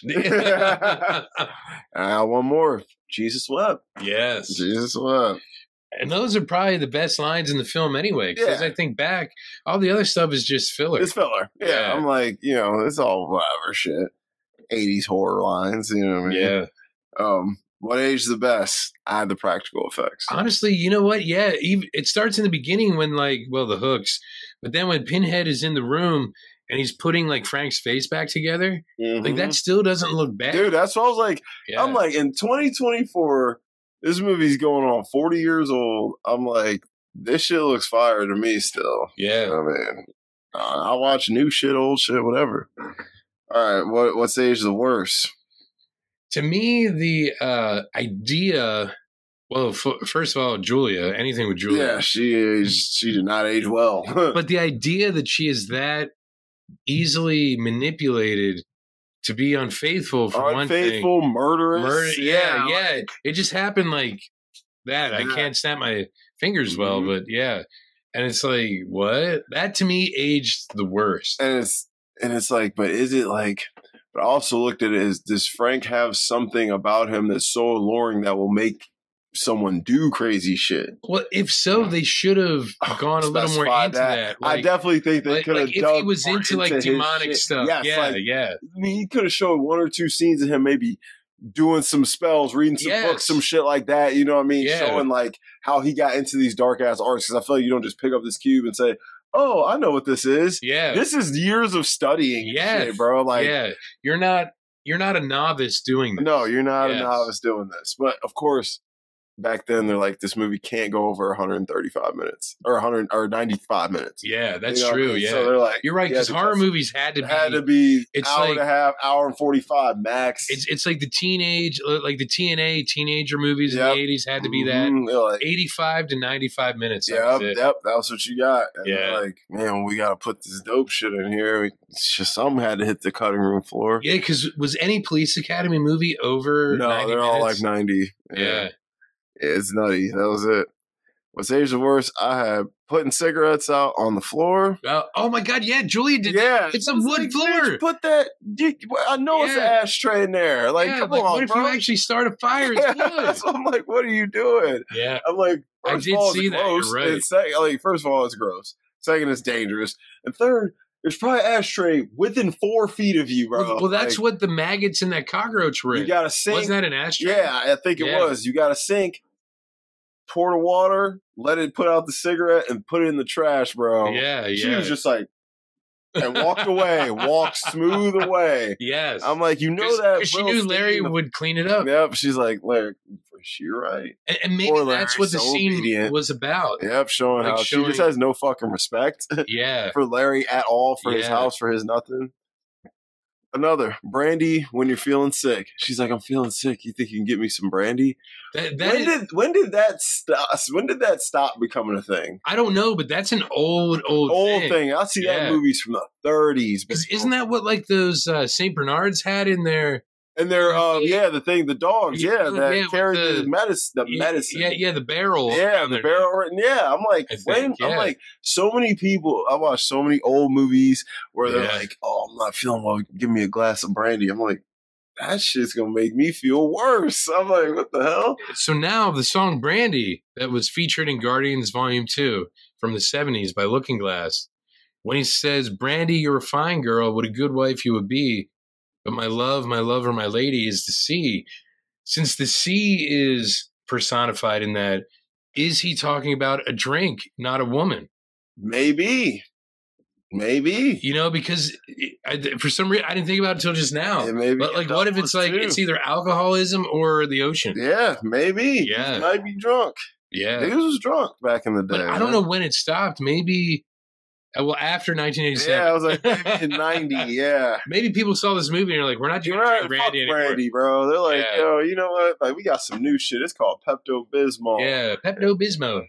uh, one more. Jesus wept. Yes. Jesus wept. And those are probably the best lines in the film anyway. Because Yeah. I think back, all the other stuff is just filler. It's filler. Yeah, Yeah. I'm like, you know, it's all whatever shit. eighties horror lines, you know what I mean? Yeah. Um, what age is the best? I had the practical effects. Honestly, you know what? Yeah, even, it starts in the beginning when like, well, the hooks. But then when Pinhead is in the room and he's putting like Frank's face back together, Mm-hmm. like that still doesn't look bad. Dude, that's what I was like. Yeah. I'm like, in twenty twenty-four, this movie's going on forty years old. I'm like, this shit looks fire to me still. Yeah. I mean, uh, I watch new shit, old shit, whatever. All right, what what stage is the worst? To me, the uh, idea, well, f- first of all, Julia, anything with Julia. Yeah, she is, she did not age well. But the idea that she is that easily manipulated to be unfaithful for one thing. Unfaithful, murderous. Murder, yeah, yeah. It just happened like that. I Yeah. can't snap my fingers well, Mhm. but yeah. And it's like, what? That to me aged the worst. And it's and it's like, but is it like? But I also looked at it as, does Frank have something about him that's so alluring that will make someone do crazy shit? Well, if so, they should have gone a little more Specify into that. I Like, definitely think they like, could have like if dug he was more into like his demonic shit. stuff. Yes, yeah, like, yeah. I mean, he could have showed one or two scenes of him maybe doing some spells, reading some Yes. books, some shit like that. You know what I mean? Yeah. Showing like how he got into these dark ass arts. Because I feel like you don't just pick up this cube and say, "Oh, I know what this is." Yeah. This is years of studying, Yes. shit, bro. Like, yeah, you're not you're not a novice doing this. no, you're not Yes. a novice doing this. But of course, back then they're like, this movie can't go over one hundred thirty-five minutes or one hundred or ninety-five minutes. Yeah, that's You know what I true. mean? Yeah, So they're like, you're right, yeah, because horror because movies had to it be. had to be it's hour like- and a half, hour and forty-five max. It's it's like the teenage, like the T N A teenager movies Yep. in the eighties had to be that Mhm. They're like, eighty-five to ninety-five minutes. That yep, was it. yep, that was what you got. And Yeah. they're like, man, we got to put this dope shit in here. It's just something had to hit the cutting room floor. Yeah, because was any Police Academy movie over? No, ninety they're all like minutes? ninety. Yeah. It's nutty. That was it. What's age the worst? I had putting cigarettes out on the floor. Uh, oh my God! Yeah, Julia did. Yeah, It's a I was wood like, floor. bitch, put that. You, I know it's an Yeah. ashtray in there. Like, yeah, come like, on, what if bro. you actually start a fire? It's Yeah, wood. so I'm like, what are you doing? Yeah, I'm like, I first did of all, see it's that. You're gross. right. And second, like, first of all, it's gross. Second, it's dangerous. And third, there's probably an ashtray within four feet of you, bro. well, well, that's Like, what the maggots in that cockroach were. you in. got to sink. Wasn't that an ashtray? Yeah, I think it Yeah. was. You got to sink, pour the water, let it put out the cigarette, and put it in the trash, bro. yeah, She yeah. was just like, and walked away, walked smooth away. yes. I'm like, you know Cause, that. 'cause she bro, knew Larry sticking the- would clean it up, Yep, she's like, Larry, is she right? and, and maybe Poor that's Larry's what the so scene obedient. was about. Yep, showing Like how she just showing- has no fucking respect Yeah, for Larry at all, for his Yeah. house, for his nothing. Another, Brandy, when you're feeling sick. She's like, I'm feeling sick. You think you can get me some brandy? that, that When is- did when did that stop? When did that stop becoming a thing? I don't know, but that's an old, old, Old thing. thing. I see Yeah. that movies from the thirties. 'Cause isn't that what like those uh, Saint Bernards had in their? And they're um Yeah. yeah, the thing, the dogs, Yeah, yeah, that yeah, with carry the- the, medicine, the Yeah, medicine. Yeah, yeah, the barrel. Yeah, on the their- barrel. Yeah, I'm like, I think, when yeah. I'm like, so many people. I watch so many old movies where they're Yeah. like, "Oh, I'm not feeling well. Give me a glass of brandy." I'm like, that shit's gonna make me feel worse. I'm like, what the hell? So now the song Brandy that was featured in Guardians Volume two from the seventies by Looking Glass, when he says, Brandy, you're a fine girl, what a good wife you would be, but my love, my lover, my lady is the sea. Since the sea is personified in that, is he talking about a drink, not a woman? Maybe, maybe. You know, because it, I, for some reason, I didn't think about it until just now. Yeah, maybe But like, that what if it's was like, too. it's either alcoholism or the ocean? Yeah, maybe. Yeah. He might be drunk. Yeah. Niggas was drunk back in the day. But I don't know man. when it stopped. Maybe, uh, well, after nineteen eighty-seven. Yeah, I was like maybe in ninety. Yeah. Maybe people saw this movie and are like, we're not doing You're right, Brandy fuck anymore. Brandy, bro. They're like, Yeah. yo, you know what? Like, we got some new shit. It's called Pepto Bismol. Yeah, Pepto Bismol.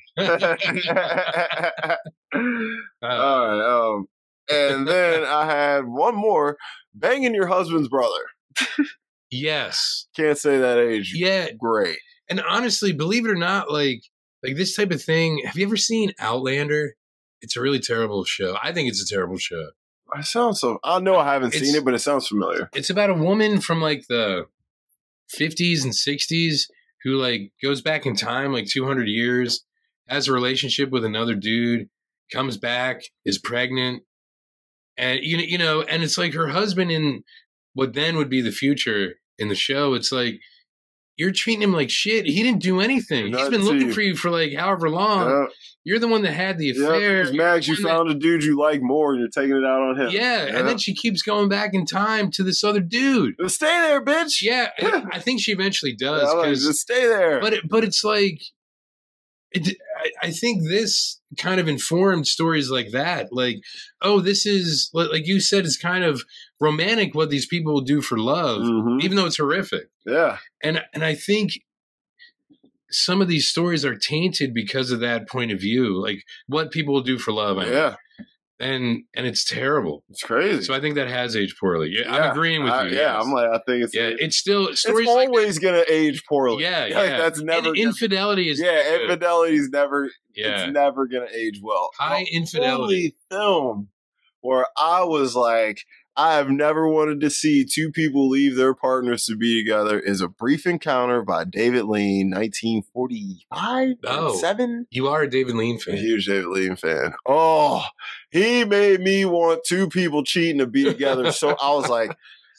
All right. Um, and then I had one more: banging your husband's brother. yes. Can't say that age. Yeah. Great. And honestly, believe it or not, like like this type of thing. Have you ever seen Outlander? It's a really terrible show. I think it's a terrible show. I sound so. I know I haven't It's- seen it, but it sounds familiar. It's about a woman from like the fifties and sixties who like goes back in time like two hundred years, has a relationship with another dude, comes back, is pregnant, and you know, you know, and it's like her husband in what then would be the future in the show. It's like you're treating him like shit. He didn't do anything. He's Not been to looking you. for you for like however long. Yeah. You're the one that had the Yeah, affair. because Max, you You're the one found a dude you like more, and you're taking it out on him. that- yeah, and then she keeps going back in time to this other dude. Just stay there, bitch. Yeah, and I think she eventually does. Yeah, like, 'cause- just stay there. but it, but it's like, it, I, I think this kind of informed stories like that. Like, oh, this is like like you said, it's kind of romantic what these people will do for love, Mhm. even though it's horrific. Yeah. And and I think some of these stories are tainted because of that point of view, like what people will do for love. I mean. Yeah. and and it's terrible. It's crazy. So I think that has aged poorly. Yeah, Yeah, I'm agreeing with I- you. yeah, yes. I'm like, I think it's yeah, it's still it's stories like always gonna age poorly. yeah, Like, yeah. that's never And gonna- infidelity is yeah, good. infidelity's never yeah. it's never gonna age well. High The infidelity. only film where I was like, I have never wanted to see two people leave their partners to be together is A Brief Encounter by David Lean, nineteen forty-five, Oh. seven. You are a David Lean A fan. huge David Lean fan. Oh, he made me want two people cheating to be together. So I was like,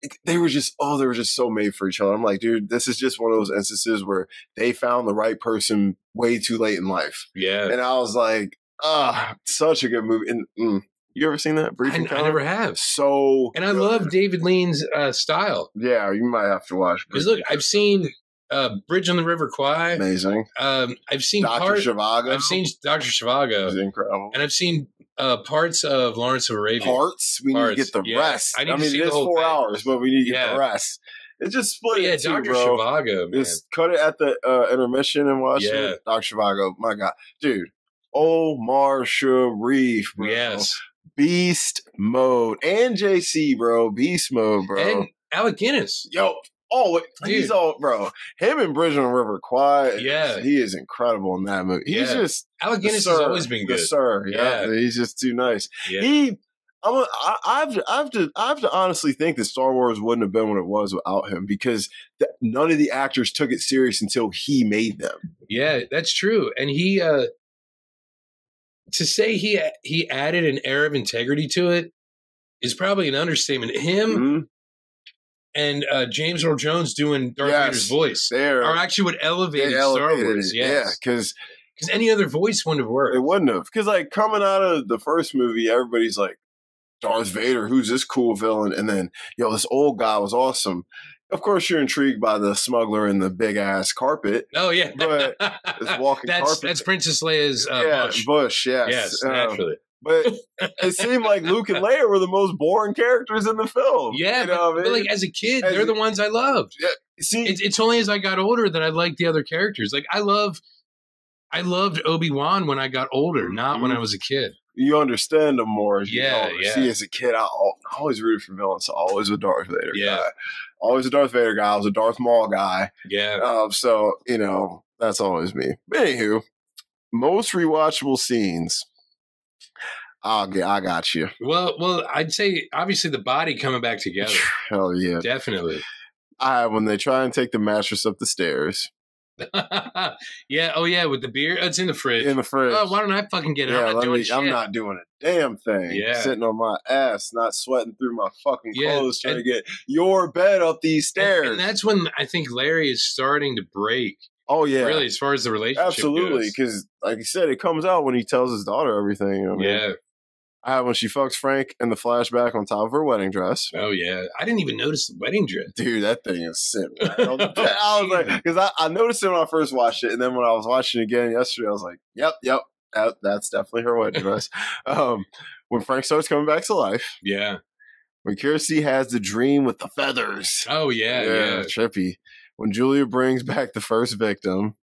they were just, oh, they were just so made for each other. I'm like, dude, this is just one of those instances where they found the right person way too late in life. Yeah. And I was like, ah, such a good movie. And mm, you ever seen that? Brief I, Encounter? I never have. So And I good. love David Lean's uh, style. Yeah, you might have to watch. Because look, I've seen uh, Bridge on the River Kwai. Amazing. Um, I've seen Doctor part, Zhivago. I've seen Doctor Zhivago. He's incredible. And I've seen uh, parts of Lawrence of Arabia. Parts? We Parts. need to get the Yeah. rest. I need I to mean, see it the is whole four thing. hours, but we need to get Yeah. the rest. It's just split But yeah, it too, Doctor bro. Zhivago, man. Just cut it at the uh, intermission and watch Yeah. it. Doctor Zhivago, my God. Dude, Omar Sharif, bro. Yes. Beast mode. And J C, bro. Beast mode, bro. And Alec Guinness. Yo, oh, Dude. he's all, bro. Him and Bridge on the River Kwai. Yeah. He is incredible in that movie. He's Yeah. just. Alec the Guinness sir, has always been the good. sir. Yeah. Yeah. He's just too nice. Yeah. He. I'm a, I, I have to, I have to, I have to honestly think that Star Wars wouldn't have been what it was without him because th- none of the actors took it serious until he made them. Yeah, that's true. And he, uh, to say he he added an air of integrity to it is probably an understatement. Him Mm-hmm. and uh, James Earl Jones doing Darth Yes, Vader's voice They're, are actually what elevated they Star elevated Wars. it. Yes. Yeah, because Because any other voice wouldn't have worked. it wouldn't have. Because like coming out of the first movie, everybody's like, Darth Vader, who's this cool villain? And then, yo, this old guy was awesome. Of course, you're intrigued by the smuggler and the big ass carpet. Oh yeah, But it's walking that's carpet. that's Princess Leia's uh, yeah, Bush. Bush, yes. Yes, Um, naturally. but it seemed like Luke and Leia were the most boring characters in the film. Yeah, you know but, what I but mean? like as a kid, As they're a- the ones I loved. See, It's, it's only as I got older that I liked the other characters. Like I love, I loved Obi-Wan when I got older, not when I was a kid. you understand them more as you Yeah, get older. yeah. See, as a kid, I, al- I always rooted for villains. So always a Darth Vader Yeah. guy. Always a Darth Vader guy. I was a Darth Maul guy. Yeah. Um, so, you know, that's always me. But anywho, most rewatchable scenes. I'll get, I got you. Well, well, I'd say obviously the body coming back together. Hell yeah. Definitely. I when they try and take the mattress up the stairs Yeah. Oh yeah, with the beer, it's in the fridge. in the fridge. Oh, why don't I fucking get it? yeah, I'm not let doing me, shit. I'm not doing a damn thing. Yeah. Sitting on my ass, not sweating through my fucking Yeah, clothes trying and- to get your bed up these And- stairs. And, that's when I think Larry is starting to break. oh yeah, Really, as far as the relationship absolutely. goes. Because like you said, it comes out when he tells his daughter everything. You know what I mean? Yeah. I when she fucks Frank in the flashback on top of her wedding dress. Oh yeah. I didn't even notice the wedding dress. Dude, that thing is sitting right on the bed. I was like, because I, I noticed it when I first watched it, and then when I was watching it again yesterday, I was like, yep, yep, that, that's definitely her wedding dress. Um, when Frank starts coming back to life, Yeah. when Kirsty has the dream with the feathers, Oh yeah. Yeah. trippy. When Julia brings back the first victim,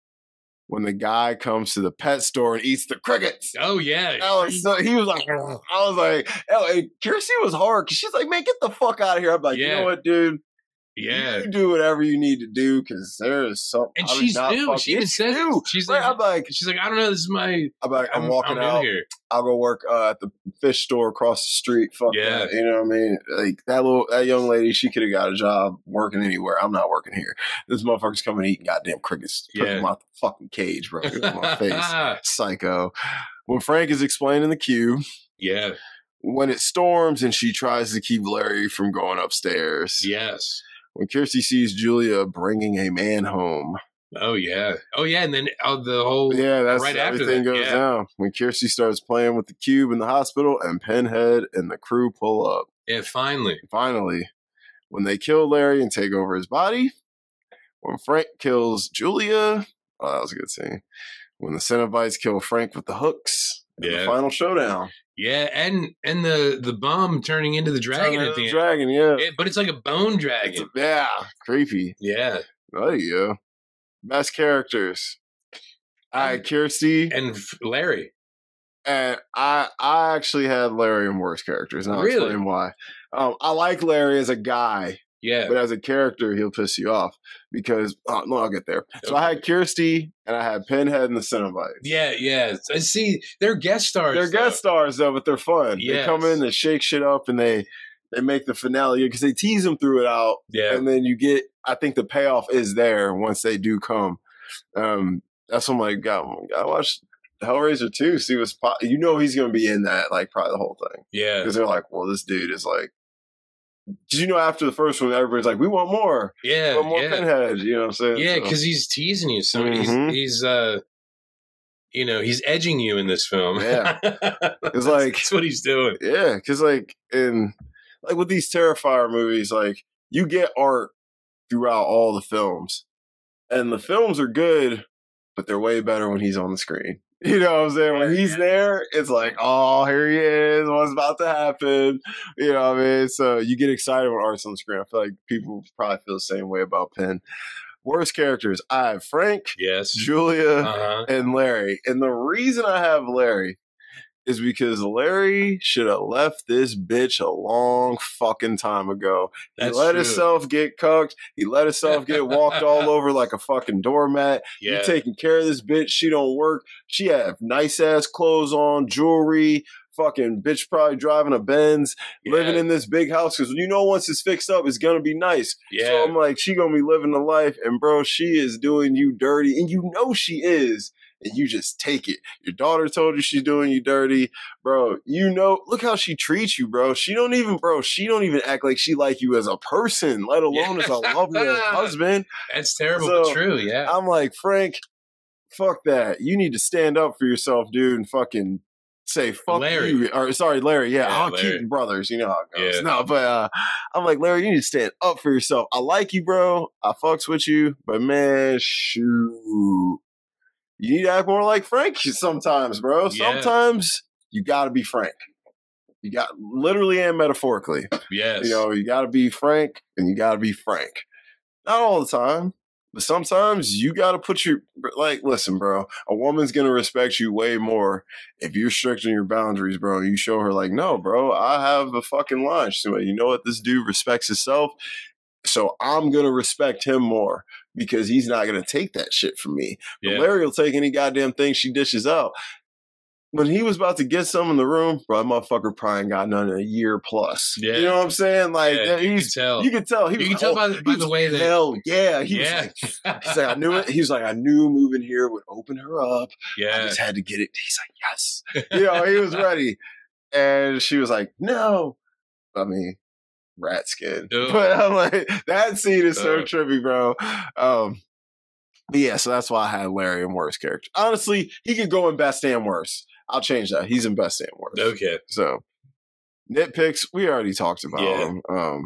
when the guy comes to the pet store and eats the crickets. Oh yeah. That was so, he was like, I was like, oh, and Kirsty was hard because she's like, man, get the fuck out of here. I'm like, you Yeah. know what, dude? Yeah. You do whatever you need to do because there is something. And I would she's not new. fuck- She even It's says it. new. She's Right, like, I'm like, she's like, I don't know. This is my. I'm like, I'm, I'm walking I'm new out. here. I'll go work uh, at the fish store across the street. Fuck Yeah. that. You know what I mean? Like that little that young lady, she could have got a job working anywhere. I'm not working here. This motherfucker's coming eating goddamn crickets. Put Yeah. them out the fucking cage, bro. Get in my face. Psycho. When Frank is explaining the cube, Yeah. when it storms and she tries to keep Larry from going upstairs. Yes. When Kirsty sees Julia bringing a man home. Oh yeah. Oh yeah. And then oh, the whole. Yeah, that's right after everything that, goes yeah. down. When Kirsty starts playing with the cube in the hospital and Pinhead and the crew pull up. Yeah. Finally. Finally, when they kill Larry and take over his body. When Frank kills Julia. Oh, that was a good scene. When the Cenobites kill Frank with the hooks. And Yeah. the final showdown. Yeah. And and the the bomb turning into the dragon Turn at the the end. dragon, yeah. Yeah, but it's like a bone It's dragon. a- yeah, creepy. Yeah. There you go. Best characters. All right, Kirsty. And F- Larry. And I I actually had Larry in worse characters. And I'll Really? explain why. Um, I like Larry as a guy, Yeah. but as a character, he'll piss you off because oh, no, I'll get there. So I had Kirsty and I had Pinhead and the Cenobites. Yeah. Yeah. I see. They're guest stars. They're though. guest stars though, but they're fun. They Yes. come in, they shake shit up, and they they make the finale because they tease them through it out, Yeah. and then you get. I think the payoff is there once they do come. Um, that's when I'm like, God, I watched Hellraiser two. See what's po- you know he's going to be in that like probably the whole thing Yeah. because they're like, well, this dude is like Did you know after the first one, everybody's like, we want more. Yeah. We want more yeah. Pinhead. You know what I'm saying? Yeah, So, because he's teasing you. So Mhm. he's, he's, uh, you know, he's edging you in this film. Yeah. It's like- that's what he's doing. yeah, because like in like with these Terrifier movies, like you get art throughout all the films, and the films are good, but they're way better when he's on the screen. You know what I'm saying? When he's there, it's like, oh, here he is. What's about to happen? You know what I mean? So you get excited when art's on the screen. I feel like people probably feel the same way about Penn. Worst characters. I have Frank, Yes. Julia, Uh-huh. and Larry. And the reason I have Larry is because Larry should have left this bitch a long fucking time ago. He That's let true. himself get cucked. He let himself get walked all over like a fucking doormat. Yeah. You taking care of this bitch. She don't work. She have nice ass clothes on, jewelry. Fucking bitch probably driving a Benz, Yeah. living in this big house. Because you know once it's fixed up, it's going to be nice. Yeah. So I'm like, she going to be living the life. And bro, she is doing you dirty. And you know she is. And you just take it. Your daughter told you she's doing you dirty. Bro, you know, look how she treats you, bro. She don't even, bro, she don't even act like she like you as a person, let alone Yeah. as a lover husband. That's terrible, So, but true. Yeah. I'm like, Frank, fuck that. You need to stand up for yourself, dude, and fucking say fuck Larry. you. Or sorry, Larry. Yeah, Yeah, I'll Larry. keep brothers. You know how it goes. Yeah. No, but uh, I'm like, Larry, you need to stand up for yourself. I like you, bro. I fucks with you, but man, shoot. You need to act more like Frank sometimes, bro. Yeah. Sometimes you got to be Frank. You got literally and metaphorically. Yes. You know, you got to be Frank and you got to be Frank. Not all the time, but sometimes you got to put your, like, listen, bro, a woman's going to respect you way more if you're strict on your boundaries, bro. You show her, like, no, bro, I have a fucking line. So, you know what? This dude respects himself. So I'm going to respect him more because he's not going to take that shit from me. Yeah. But Larry will take any goddamn thing she dishes out. When he was about to get some in the room, bro, that motherfucker probably ain't got none in a year plus. Yeah. You know what I'm saying? Like, Yeah, you he's, can tell. you can tell. He You was can tell like, by, the- oh, by he the was way like, that. hell yeah. He Yeah. was like, he's like, I knew it. He was like, I knew moving here would open her up. I yeah. just had to get it. He's like, yes. You know, he was ready. And she was like, no. I mean, rat skin. Ugh. But I'm like, that scene is so Ugh. trippy, bro. Um, but yeah, so that's why I had Larry in worst character. Honestly, he could go in best and worst. I'll change that. He's in best and worst. Okay. So nitpicks, we already talked about Yeah. them. Um,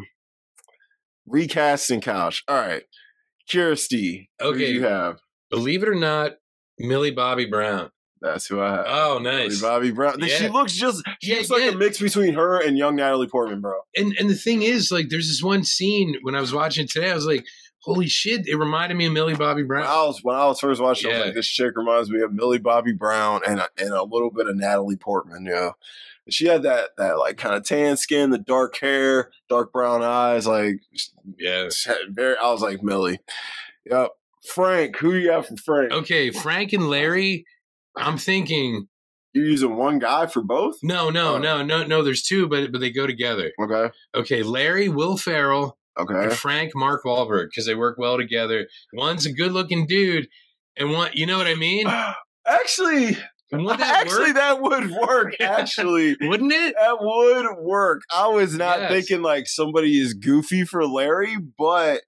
recasting couch. All right. Kirsty. Who do Okay. you have? Believe it or not, Millie Bobby Brown. That's who I have. Oh, nice. Bobby Brown. She Yeah. looks just, she Yeah, looks like yeah. a mix between her and young Natalie Portman, bro. And and the thing is, like, there's this one scene when I was watching it today. I was like, holy shit! It reminded me of Millie Bobby When Brown. I was when I was first watching, I was Yeah. like, this chick reminds me of Millie Bobby Brown and a, and a little bit of Natalie Portman. You know, she had that that like kind of tan skin, the dark hair, dark brown eyes. Like, Yeah. very. I was like Millie. Yep. Frank, who you got for Frank? Okay, Frank and Larry. I'm thinking, You're using one guy for both? no, no, Oh. no, no, no. There's two, but but they go together. Okay. Okay, Larry, Will Ferrell, and Okay. Frank, Mark Wahlberg, because they work well together. One's a good-looking dude, and one, you know what I mean? Actually, Would that actually, work? that would work. Actually. Wouldn't it? That would work. I was not Yes. thinking like somebody is goofy for Larry, but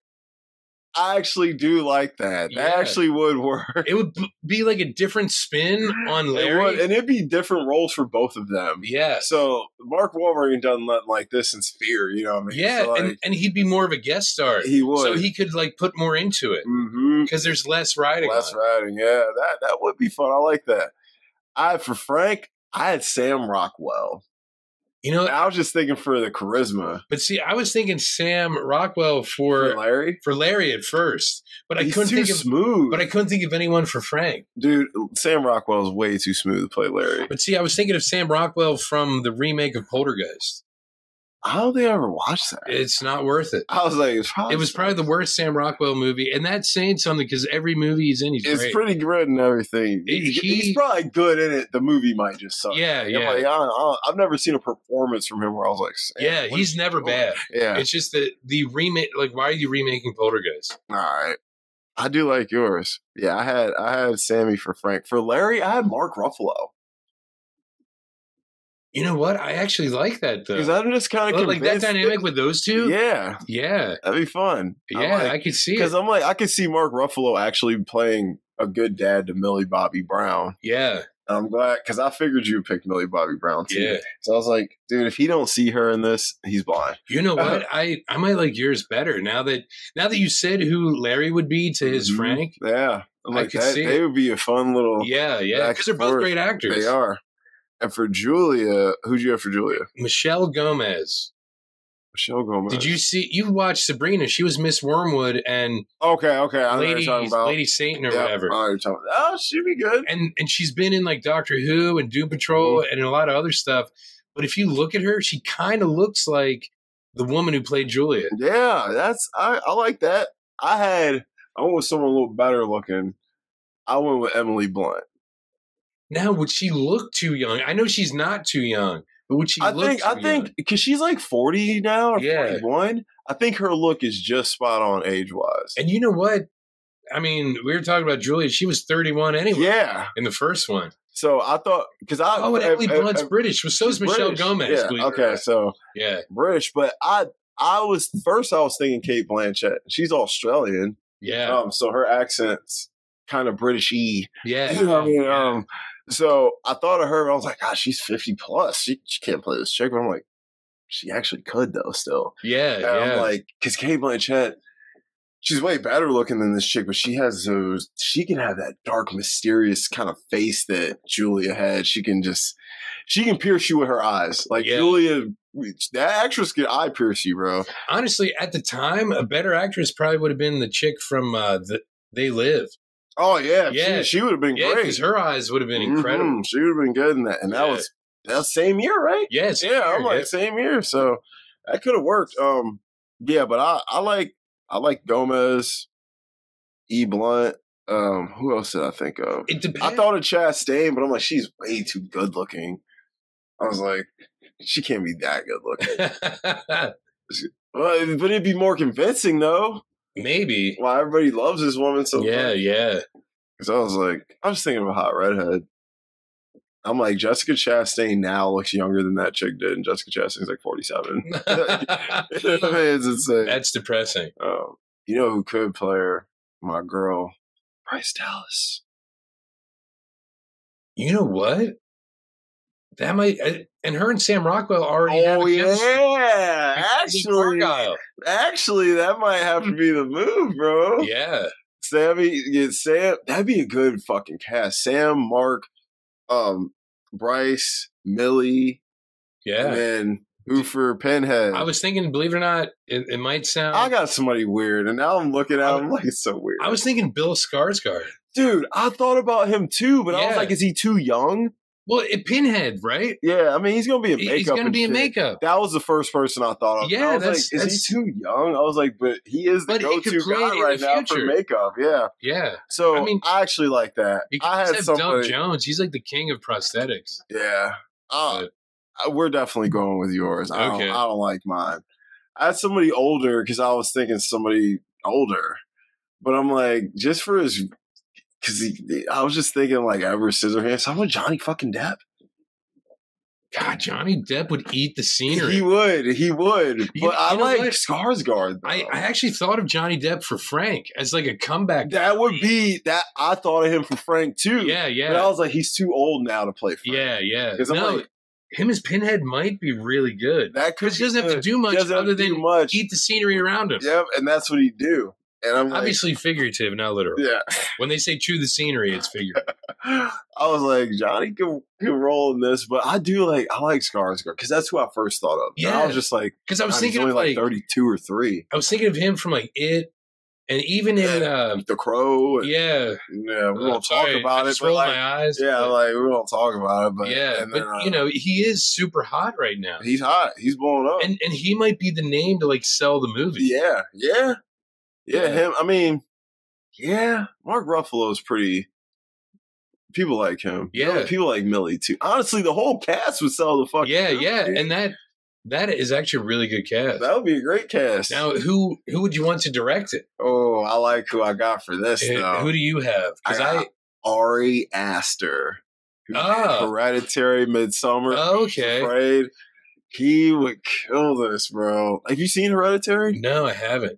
I actually do like that. That Yeah. actually would work. It would b- be like a different spin on It Larry. would, and it'd be different roles for both of them. Yeah. So Mark Wahlberg ain't done nothing like this since Fear. You know what I mean? Yeah, So, like, and, and he'd be more of a guest star. he would. So he could like put more into it mm-hmm. because there's less writing. Less on it. writing. Yeah, that that would be fun. I like that. I for Frank, I had Sam Rockwell. You know, And I was just thinking for the charisma but see, I was thinking Sam Rockwell for for Larry. for Larry at first, but I He's couldn't too think of smooth. but I couldn't think of anyone for Frank. Dude, Sam Rockwell is way too smooth to play Larry. But see, I was thinking of Sam Rockwell from the remake of Poltergeist. I don't think I ever watched that. It's not worth it. I was like, it's probably, It was probably the worst Sam Rockwell movie, and that's saying something because every movie he's in, he's It's great. pretty good and everything. He- He's, he- he's probably good in it. The movie might just suck. Yeah, I'm yeah. like, I don't, I don't, I've never seen a performance from him where I was like, Sam, yeah, what he's is he never doing? bad. Yeah. It's just that the remake, like, why are you remaking Poltergeist? All right. I do like yours. Yeah, I had I had Sammy for Frank. For Larry, I had Mark Ruffalo. You know what? I actually like that though. Because I'm just kind of well, like that dynamic that, with those two. Yeah, yeah, that'd be fun. Yeah, like, I could see it. Because I'm like, I could see Mark Ruffalo actually playing a good dad to Millie Bobby Brown. Yeah, and I'm glad because I figured you would pick Millie Bobby Brown too. Yeah, so I was like, dude, if he don't see her in this, he's blind. You know what? I I might like yours better now that now that you said who Larry would be to his mm-hmm. Frank. Yeah, I'm like I could that, see they it. would be a fun little. Yeah, yeah, because they're both great actors. They are. And for Julia, who'd you have for Julia? Michelle Gomez. Michelle Gomez. Did you see? You watched Sabrina? She was Miss Wormwood and okay, okay, I know Lady, what you're talking about. Lady Satan or yeah, whatever. I know what you're talking about. Oh, she'd be good. And and she's been in like Doctor Who and Doom Patrol mm-hmm. and a lot of other stuff. But if you look at her, she kind of looks like the woman who played Julia. Yeah, that's I, I like that. I had I went with someone a little better looking. I went with Emily Blunt. Now, would she look too young? I know she's not too young, but would she I look think, too I think because she's like forty now or yeah. forty-one. I think her look is just spot on age wise. And you know what? I mean, we were talking about Julia. She was thirty-one anyway. Yeah, in the first one. So I thought because I oh, and Emily Blunt's British. So is Michelle British. Gomez. Yeah. Okay, so yeah, British. But I I was first I was thinking Cate Blanchett. She's Australian. Yeah. Um. So her accent's kind of British-y. Yeah. You know what I mean? Yeah. Um. So I thought of her, and I was like, "Ah, she's fifty plus. She, she can't play this chick." But I'm like, she actually could though. Still, yeah, and yeah. I'm like, because Cate Blanchett, she's way better looking than this chick, but she has those. She can have that dark, mysterious kind of face that Julia had. She can just, she can pierce you with her eyes. Like yeah. Julia, that actress can eye pierce you, bro. Honestly, at the time, a better actress probably would have been the chick from uh, the They Live. Oh yeah, yeah, she, she would have been yeah, great. Because her eyes would have been incredible. Mm-hmm. She would have been good in that, and that yeah. was that same year, right? Yes, yeah, I'm like yeah. same year, so that could have worked. Um, yeah, but I, I like I like Gomez, E. Blunt. Um, who else did I think of? It depends. I thought of Chastain, but I'm like, she's way too good looking. I was like, she can't be that good looking. Well, but it'd be more convincing though. Maybe. Why everybody loves this woman so yeah, much. Yeah, yeah. Because I was like, I was thinking of a hot redhead. I'm like, Jessica Chastain now looks younger than that chick did, and Jessica Chastain's like forty-seven. You know what I mean? It's insane. That's depressing. Um, you know who could play her? My girl, Bryce Dallas. You know what? That might, and her and Sam Rockwell already. Oh have yeah, actually, actually, that might have to be the move, bro. Yeah, Sammy, yeah, Sam, that'd be a good fucking cast. Sam, Mark, um, Bryce, Millie, yeah, and then who for Pinhead? I was thinking, believe it or not, it, it might sound. I got somebody weird, and now I'm looking at him like it's so weird. I was thinking Bill Skarsgård. Dude, I thought about him too, but yeah. I was like, is he too young? Well, it Pinhead, right? Yeah, I mean, he's going to be in makeup. He's going to be in shit. makeup. That was the first person I thought of. Yeah, I was that's, like, is that's, he too young? I was like, but he is the go-to guy right now for makeup. Yeah. Yeah. So I, mean, I actually like that. I had somebody. Doug Jones. He's like the king of prosthetics. Yeah. Uh, we're definitely going with yours. I, okay. don't, I don't like mine. I had somebody older because I was thinking somebody older. But I'm like, just for his. Because I was just thinking like Edward Scissorhands. So I'm with Johnny fucking Depp. God, Johnny Depp would eat the scenery. He would. He would. You, but I like what? Skarsgård. I, I actually thought of Johnny Depp for Frank as like a comeback. That would be that. I thought of him for Frank too. Yeah, yeah. But I was like, he's too old now to play Frank. Yeah, yeah. Because no, I'm like, him as Pinhead might be really good. That could. He doesn't have to do much other than much. eat the scenery around him. Yep, and that's what he'd do. And I'm obviously like, figurative, not literal. Yeah. When they say chew the scenery, it's figurative. I was like, Johnny can, can roll in this, but I do like I like Skarsgård because that's who I first thought of. Yeah. And I was just like, because I was God, thinking he's only of like, like thirty-two or three. I was thinking of him from like It, and even yeah. in uh, The Crow. And, yeah, yeah, we uh, won't talk sorry, about I it. just but rolled like, my eyes. Yeah, but, like we won't talk about it. But yeah, and but then, uh, you know, he is super hot right now. He's hot. He's blowing up, and and he might be the name to like sell the movie. Yeah, yeah, yeah. Yeah. Him. I mean. Yeah, Mark Ruffalo is pretty. People like him. Yeah, people like Millie too. Honestly, the whole cast would sell the fucking. Yeah, movie. yeah, and that that is actually a really good cast. That would be a great cast. Now, who who would you want to direct it? Oh, I like who I got for this. Uh, though. Who do you have? Because I, I Ari Aster. Oh. Hereditary, Midsummer. Oh, okay. Afraid. He would kill this, bro. Have you seen Hereditary? No, I haven't.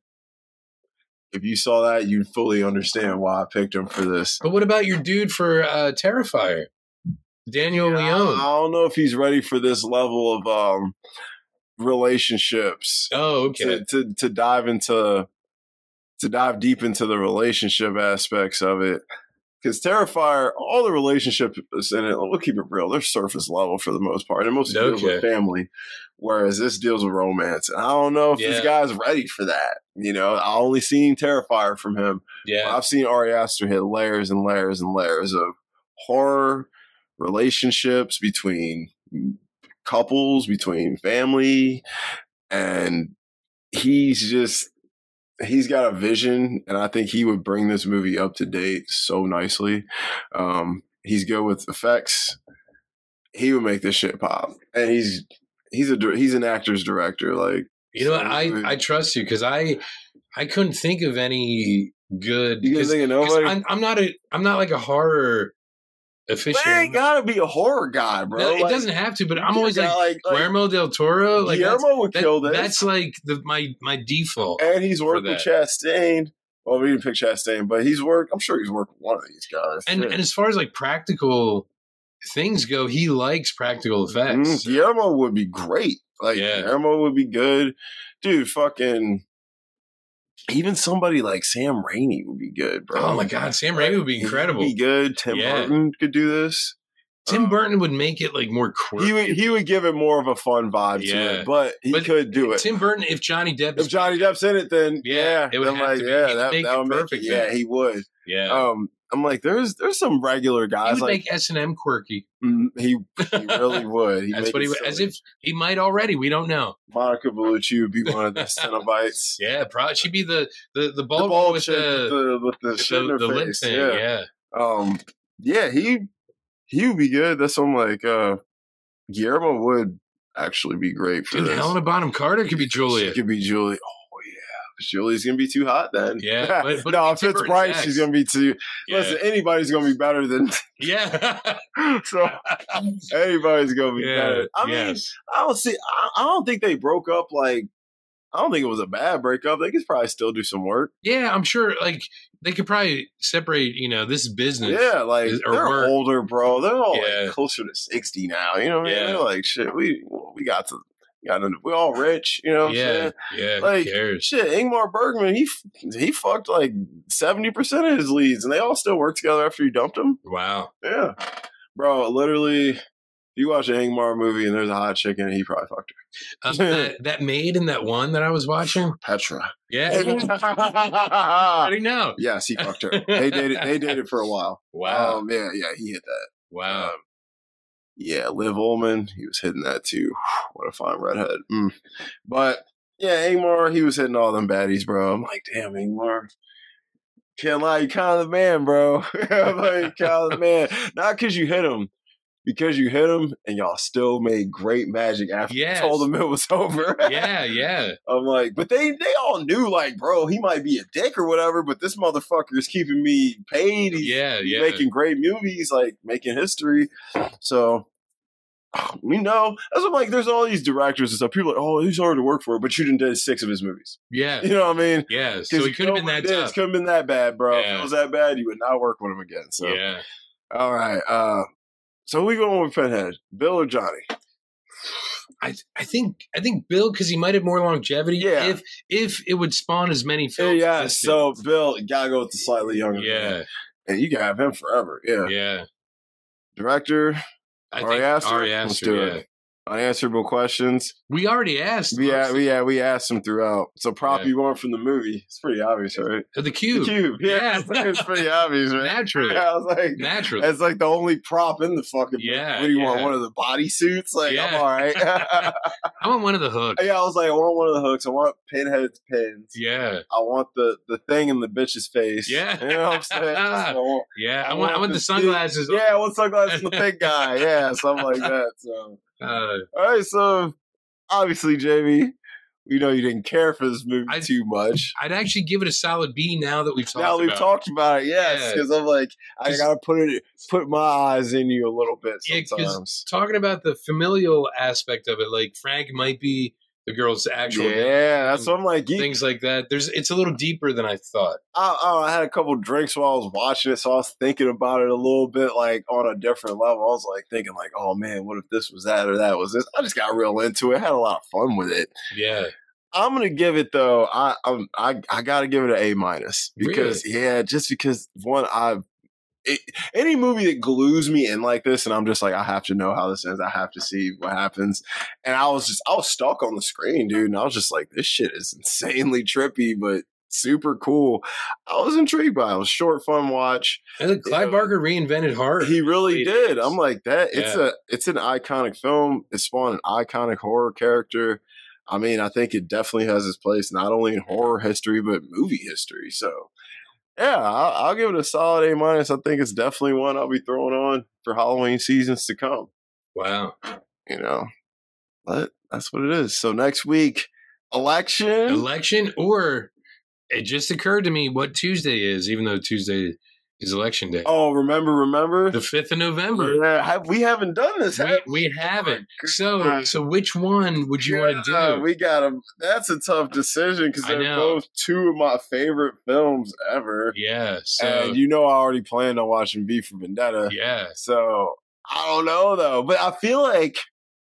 If you saw that, you'd fully understand why I picked him for this. But what about your dude for uh, Terrifier? Daniel yeah, Leone. I don't know if he's ready for this level of um, relationships. Oh, okay. To, to to dive into to dive deep into the relationship aspects of it. Because Terrifier, all the relationships in it, we'll keep it real, they're surface level for the most part. And most deals Okay. with family, whereas this deals with romance. And I don't know if Yeah. this guy's ready for that. You know, I only seen Terrifier from him. Yeah. I've seen Ari Aster hit layers and layers and layers of horror, relationships between couples, between family, and he's just he's got a vision, and I think he would bring this movie up to date so nicely. Um, he's good with effects. He would make this shit pop, and he's he's a he's an actor's director. Like, you know, so I I trust you because I I couldn't think of any good. You can think of nobody. I'm, I'm not a I'm not like a horror aficionado. There ain't gotta be a horror guy, bro. No, it like, doesn't have to, but I'm always like, like, like Guillermo del Toro. Like Guillermo would that, kill this. That's like the, my my default. And he's worked with Chastain. Well, we didn't pick Chastain, but he's worked. I'm sure he's worked with one of these guys. And yeah. and as far as like practical things go, he likes practical effects. Mm, Guillermo would be great. Like yeah. Guillermo would be good, dude. Fucking. Even somebody like Sam Raimi would be good, bro. Oh my God, Sam Raimi would be incredible. He'd be good. Tim yeah. Burton could do this. Tim um, Burton would make it like more quirky. He would he would give it more of a fun vibe yeah. to it, but he but could do it. Tim Burton, if Johnny Depp, if Johnny Depp's in it, then yeah, yeah it would then have like to yeah, be. that, that would make perfect. It, yeah, he would. Yeah. Um, I'm like, there's there's some regular guys he would like make S and M quirky. Mm, he he really would. He'd That's what he would. As if he might already. We don't know. Monica Bellucci would be one of the Cenobites. Yeah, probably she'd be the the the bald, the bald with, chick the, with the with the, shit in her the lip face. thing. Yeah. yeah. Um. Yeah. He he would be good. That's some like uh, Guillermo would actually be great for Dude, this. Helena Bonham Carter could be Julia. She could be Julia. Oh yeah, Julie's gonna be too hot then. Yeah, but, but no, if it's bright, she's gonna be too. Yeah. Listen, anybody's gonna be better than. Yeah. So anybody's gonna be yeah, better. I mean, yes. I don't see. I, I don't think they broke up like. I don't think it was a bad breakup. They could probably still do some work. Yeah, I'm sure. Like they could probably separate. You know, this business. Yeah, like is, they're work. older, bro. They're all yeah. like closer to sixty now. You know what I mean? Yeah. They're like shit. We we got to. Got to, we're all rich, you know what yeah, I'm saying? Yeah, like, who cares? Shit, Ingmar Bergman, he he fucked like seventy percent of his leads, and they all still work together after he dumped them. Wow. Yeah. Bro, literally, you watch an Ingmar movie and there's a hot chick in it, he probably fucked her. Um, that, that maid in that one that I was watching? Petra. Yeah. How do you know? Yes, he fucked her. They dated, they dated for a while. Wow. Um, yeah, yeah, he hit that. Wow. Um, Yeah, Liv Ullmann, he was hitting that too. What a fine redhead. Mm. But yeah, Ingmar, he was hitting all them baddies, bro. I'm like, damn, Ingmar. Can't lie, you kind of the man, bro. I'm like, kind of the man. Not because you hit him, because you hit him and y'all still made great magic after yes. you told him it was over. Yeah, yeah. I'm like, but they they all knew, like, bro, he might be a dick or whatever, but this motherfucker is keeping me paid. He's, yeah, he's yeah. making great movies, like making history. So we know. That's what, like, there's all these directors and stuff. People are like, oh, he's hard to work for, but you didn't did six of his movies. Yeah. You know what I mean? Yeah. So he could have been that tough. It could have been that bad, bro. Yeah. If it was that bad, you would not work with him again. So yeah. All right. Uh, so we going with Pinhead, Bill or Johnny? I I think I think Bill, because he might have more longevity. Yeah. If if it would spawn as many films. Yeah. yeah. So Bill, you gotta go with the slightly younger. Yeah. Man. And you can have him forever. Yeah. Yeah. Director. I Ari think Aster. Ari Let's Aster, do yeah. it. Unanswerable questions. We already asked. We, yeah, we, yeah, we asked them throughout. So prop Yeah. you want from the movie. It's pretty obvious, right? The Cube. The Cube. Yeah, Yeah. it's pretty obvious, right? Naturally. I was like, Naturally. it's like the only prop in the fucking movie. Yeah, What do you yeah. want? One of the body suits? Like, Yeah. I'm all right. I want one of the hooks. Yeah, I was like, I want one of the hooks. I want Pinhead's pins. Yeah. I want the, the thing in the bitch's face. Yeah. You know what I'm saying? So I want, Yeah. I want I want the sunglasses. Yeah, I want sunglasses and the big guy. Yeah, something like that. So. Uh, All right, so obviously, Jamie, we know you didn't care for this movie I'd, too much. I'd actually give it a solid B now that we've talked now about we've it. talked about it, yes, because yeah. I'm like, I gotta put it, put my eyes in you a little bit sometimes. Yeah, talking about the familial aspect of it, like Frank might be the girl's actual yeah, name, that's what I'm like. Things like that. There's, it's a little deeper than I thought. I, I, I had a couple drinks while I was watching it, so I was thinking about it a little bit, like on a different level. I was like thinking, like, oh man, what if this was that or that was this? I just got real into it. Had a lot of fun with it. Yeah. I'm gonna give it though. I I'm, I I gotta give it an A minus because really? yeah, just because one I. It, any movie that glues me in like this, and I'm just like, I have to know how this ends. I have to see what happens. And I was just, I was stuck on the screen, dude. And I was just like, this shit is insanely trippy, but super cool. I was intrigued by it. It was a short, fun watch. And look, Clive you know, Barker reinvented horror. He really did. I'm like that. It's yeah. a, it's an iconic film. It spawned an iconic horror character. I mean, I think it definitely has its place not only in horror history but movie history. So. Yeah, I'll, I'll give it a solid A minus. I think it's definitely one I'll be throwing on for Halloween seasons to come. Wow. You know, but that's what it is. So next week, election. Election, or it just occurred to me what Tuesday is, even though Tuesday is election day. Oh, remember, remember? The fifth of November. Yeah, have, we haven't done this, we, have we? We haven't. So, so which one would you yeah, want to do? We got to, that's a tough decision because they're both two of my favorite films ever. Yeah. So, and you know I already planned on watching V for Vendetta. Yeah. So, I don't know, though. But I feel like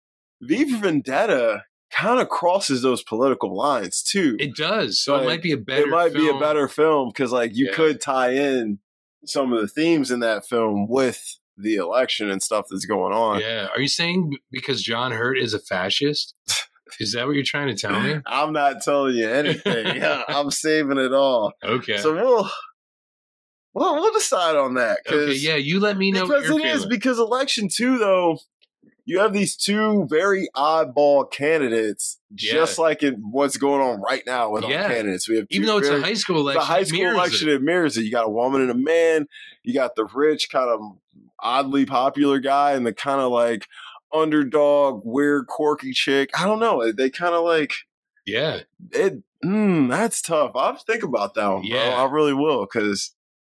V for Vendetta kind of crosses those political lines, too. It does. So, like, it might be a better film. It might film. be a better film because, like, you yeah. could tie in some of the themes in that film with the election and stuff that's going on. Yeah. Are you saying because John Hurt is a fascist? Is that what you're trying to tell me? I'm not telling you anything. Yeah, I'm saving it all. Okay. So we'll we'll, we'll decide on that. Okay, yeah, you let me know because what you're it feeling. is because election two, though, you have these two very oddball candidates, yeah. just like in what's going on right now with yeah. our candidates. We have even though it's very, a high school election, it's a high school it election. it. it mirrors it. You got a woman and a man. You got the rich, kind of oddly popular guy, and the kind of like underdog, weird, quirky chick. I don't know. They kind of like, yeah. It. Mm, that's tough. I'll think about that one. Yeah, bro. I really will because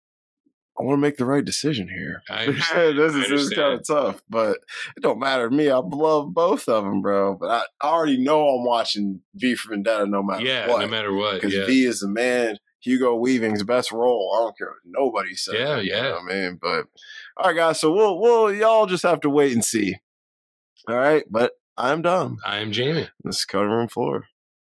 I want to make the right decision here. I understand. this is, I is kind of tough, but it don't matter to me. I love both of them, bro. But I, I already know I'm watching V for Vendetta no matter yeah, what. no matter what. Because yeah. V is the man. Hugo Weaving's best role. I don't care what nobody says. Yeah, yeah. You know what I mean? But all right, guys. So we'll we'll y'all just have to wait and see. All right, but I'm Dom. I'm Jamie. This is Cutting Room Floor.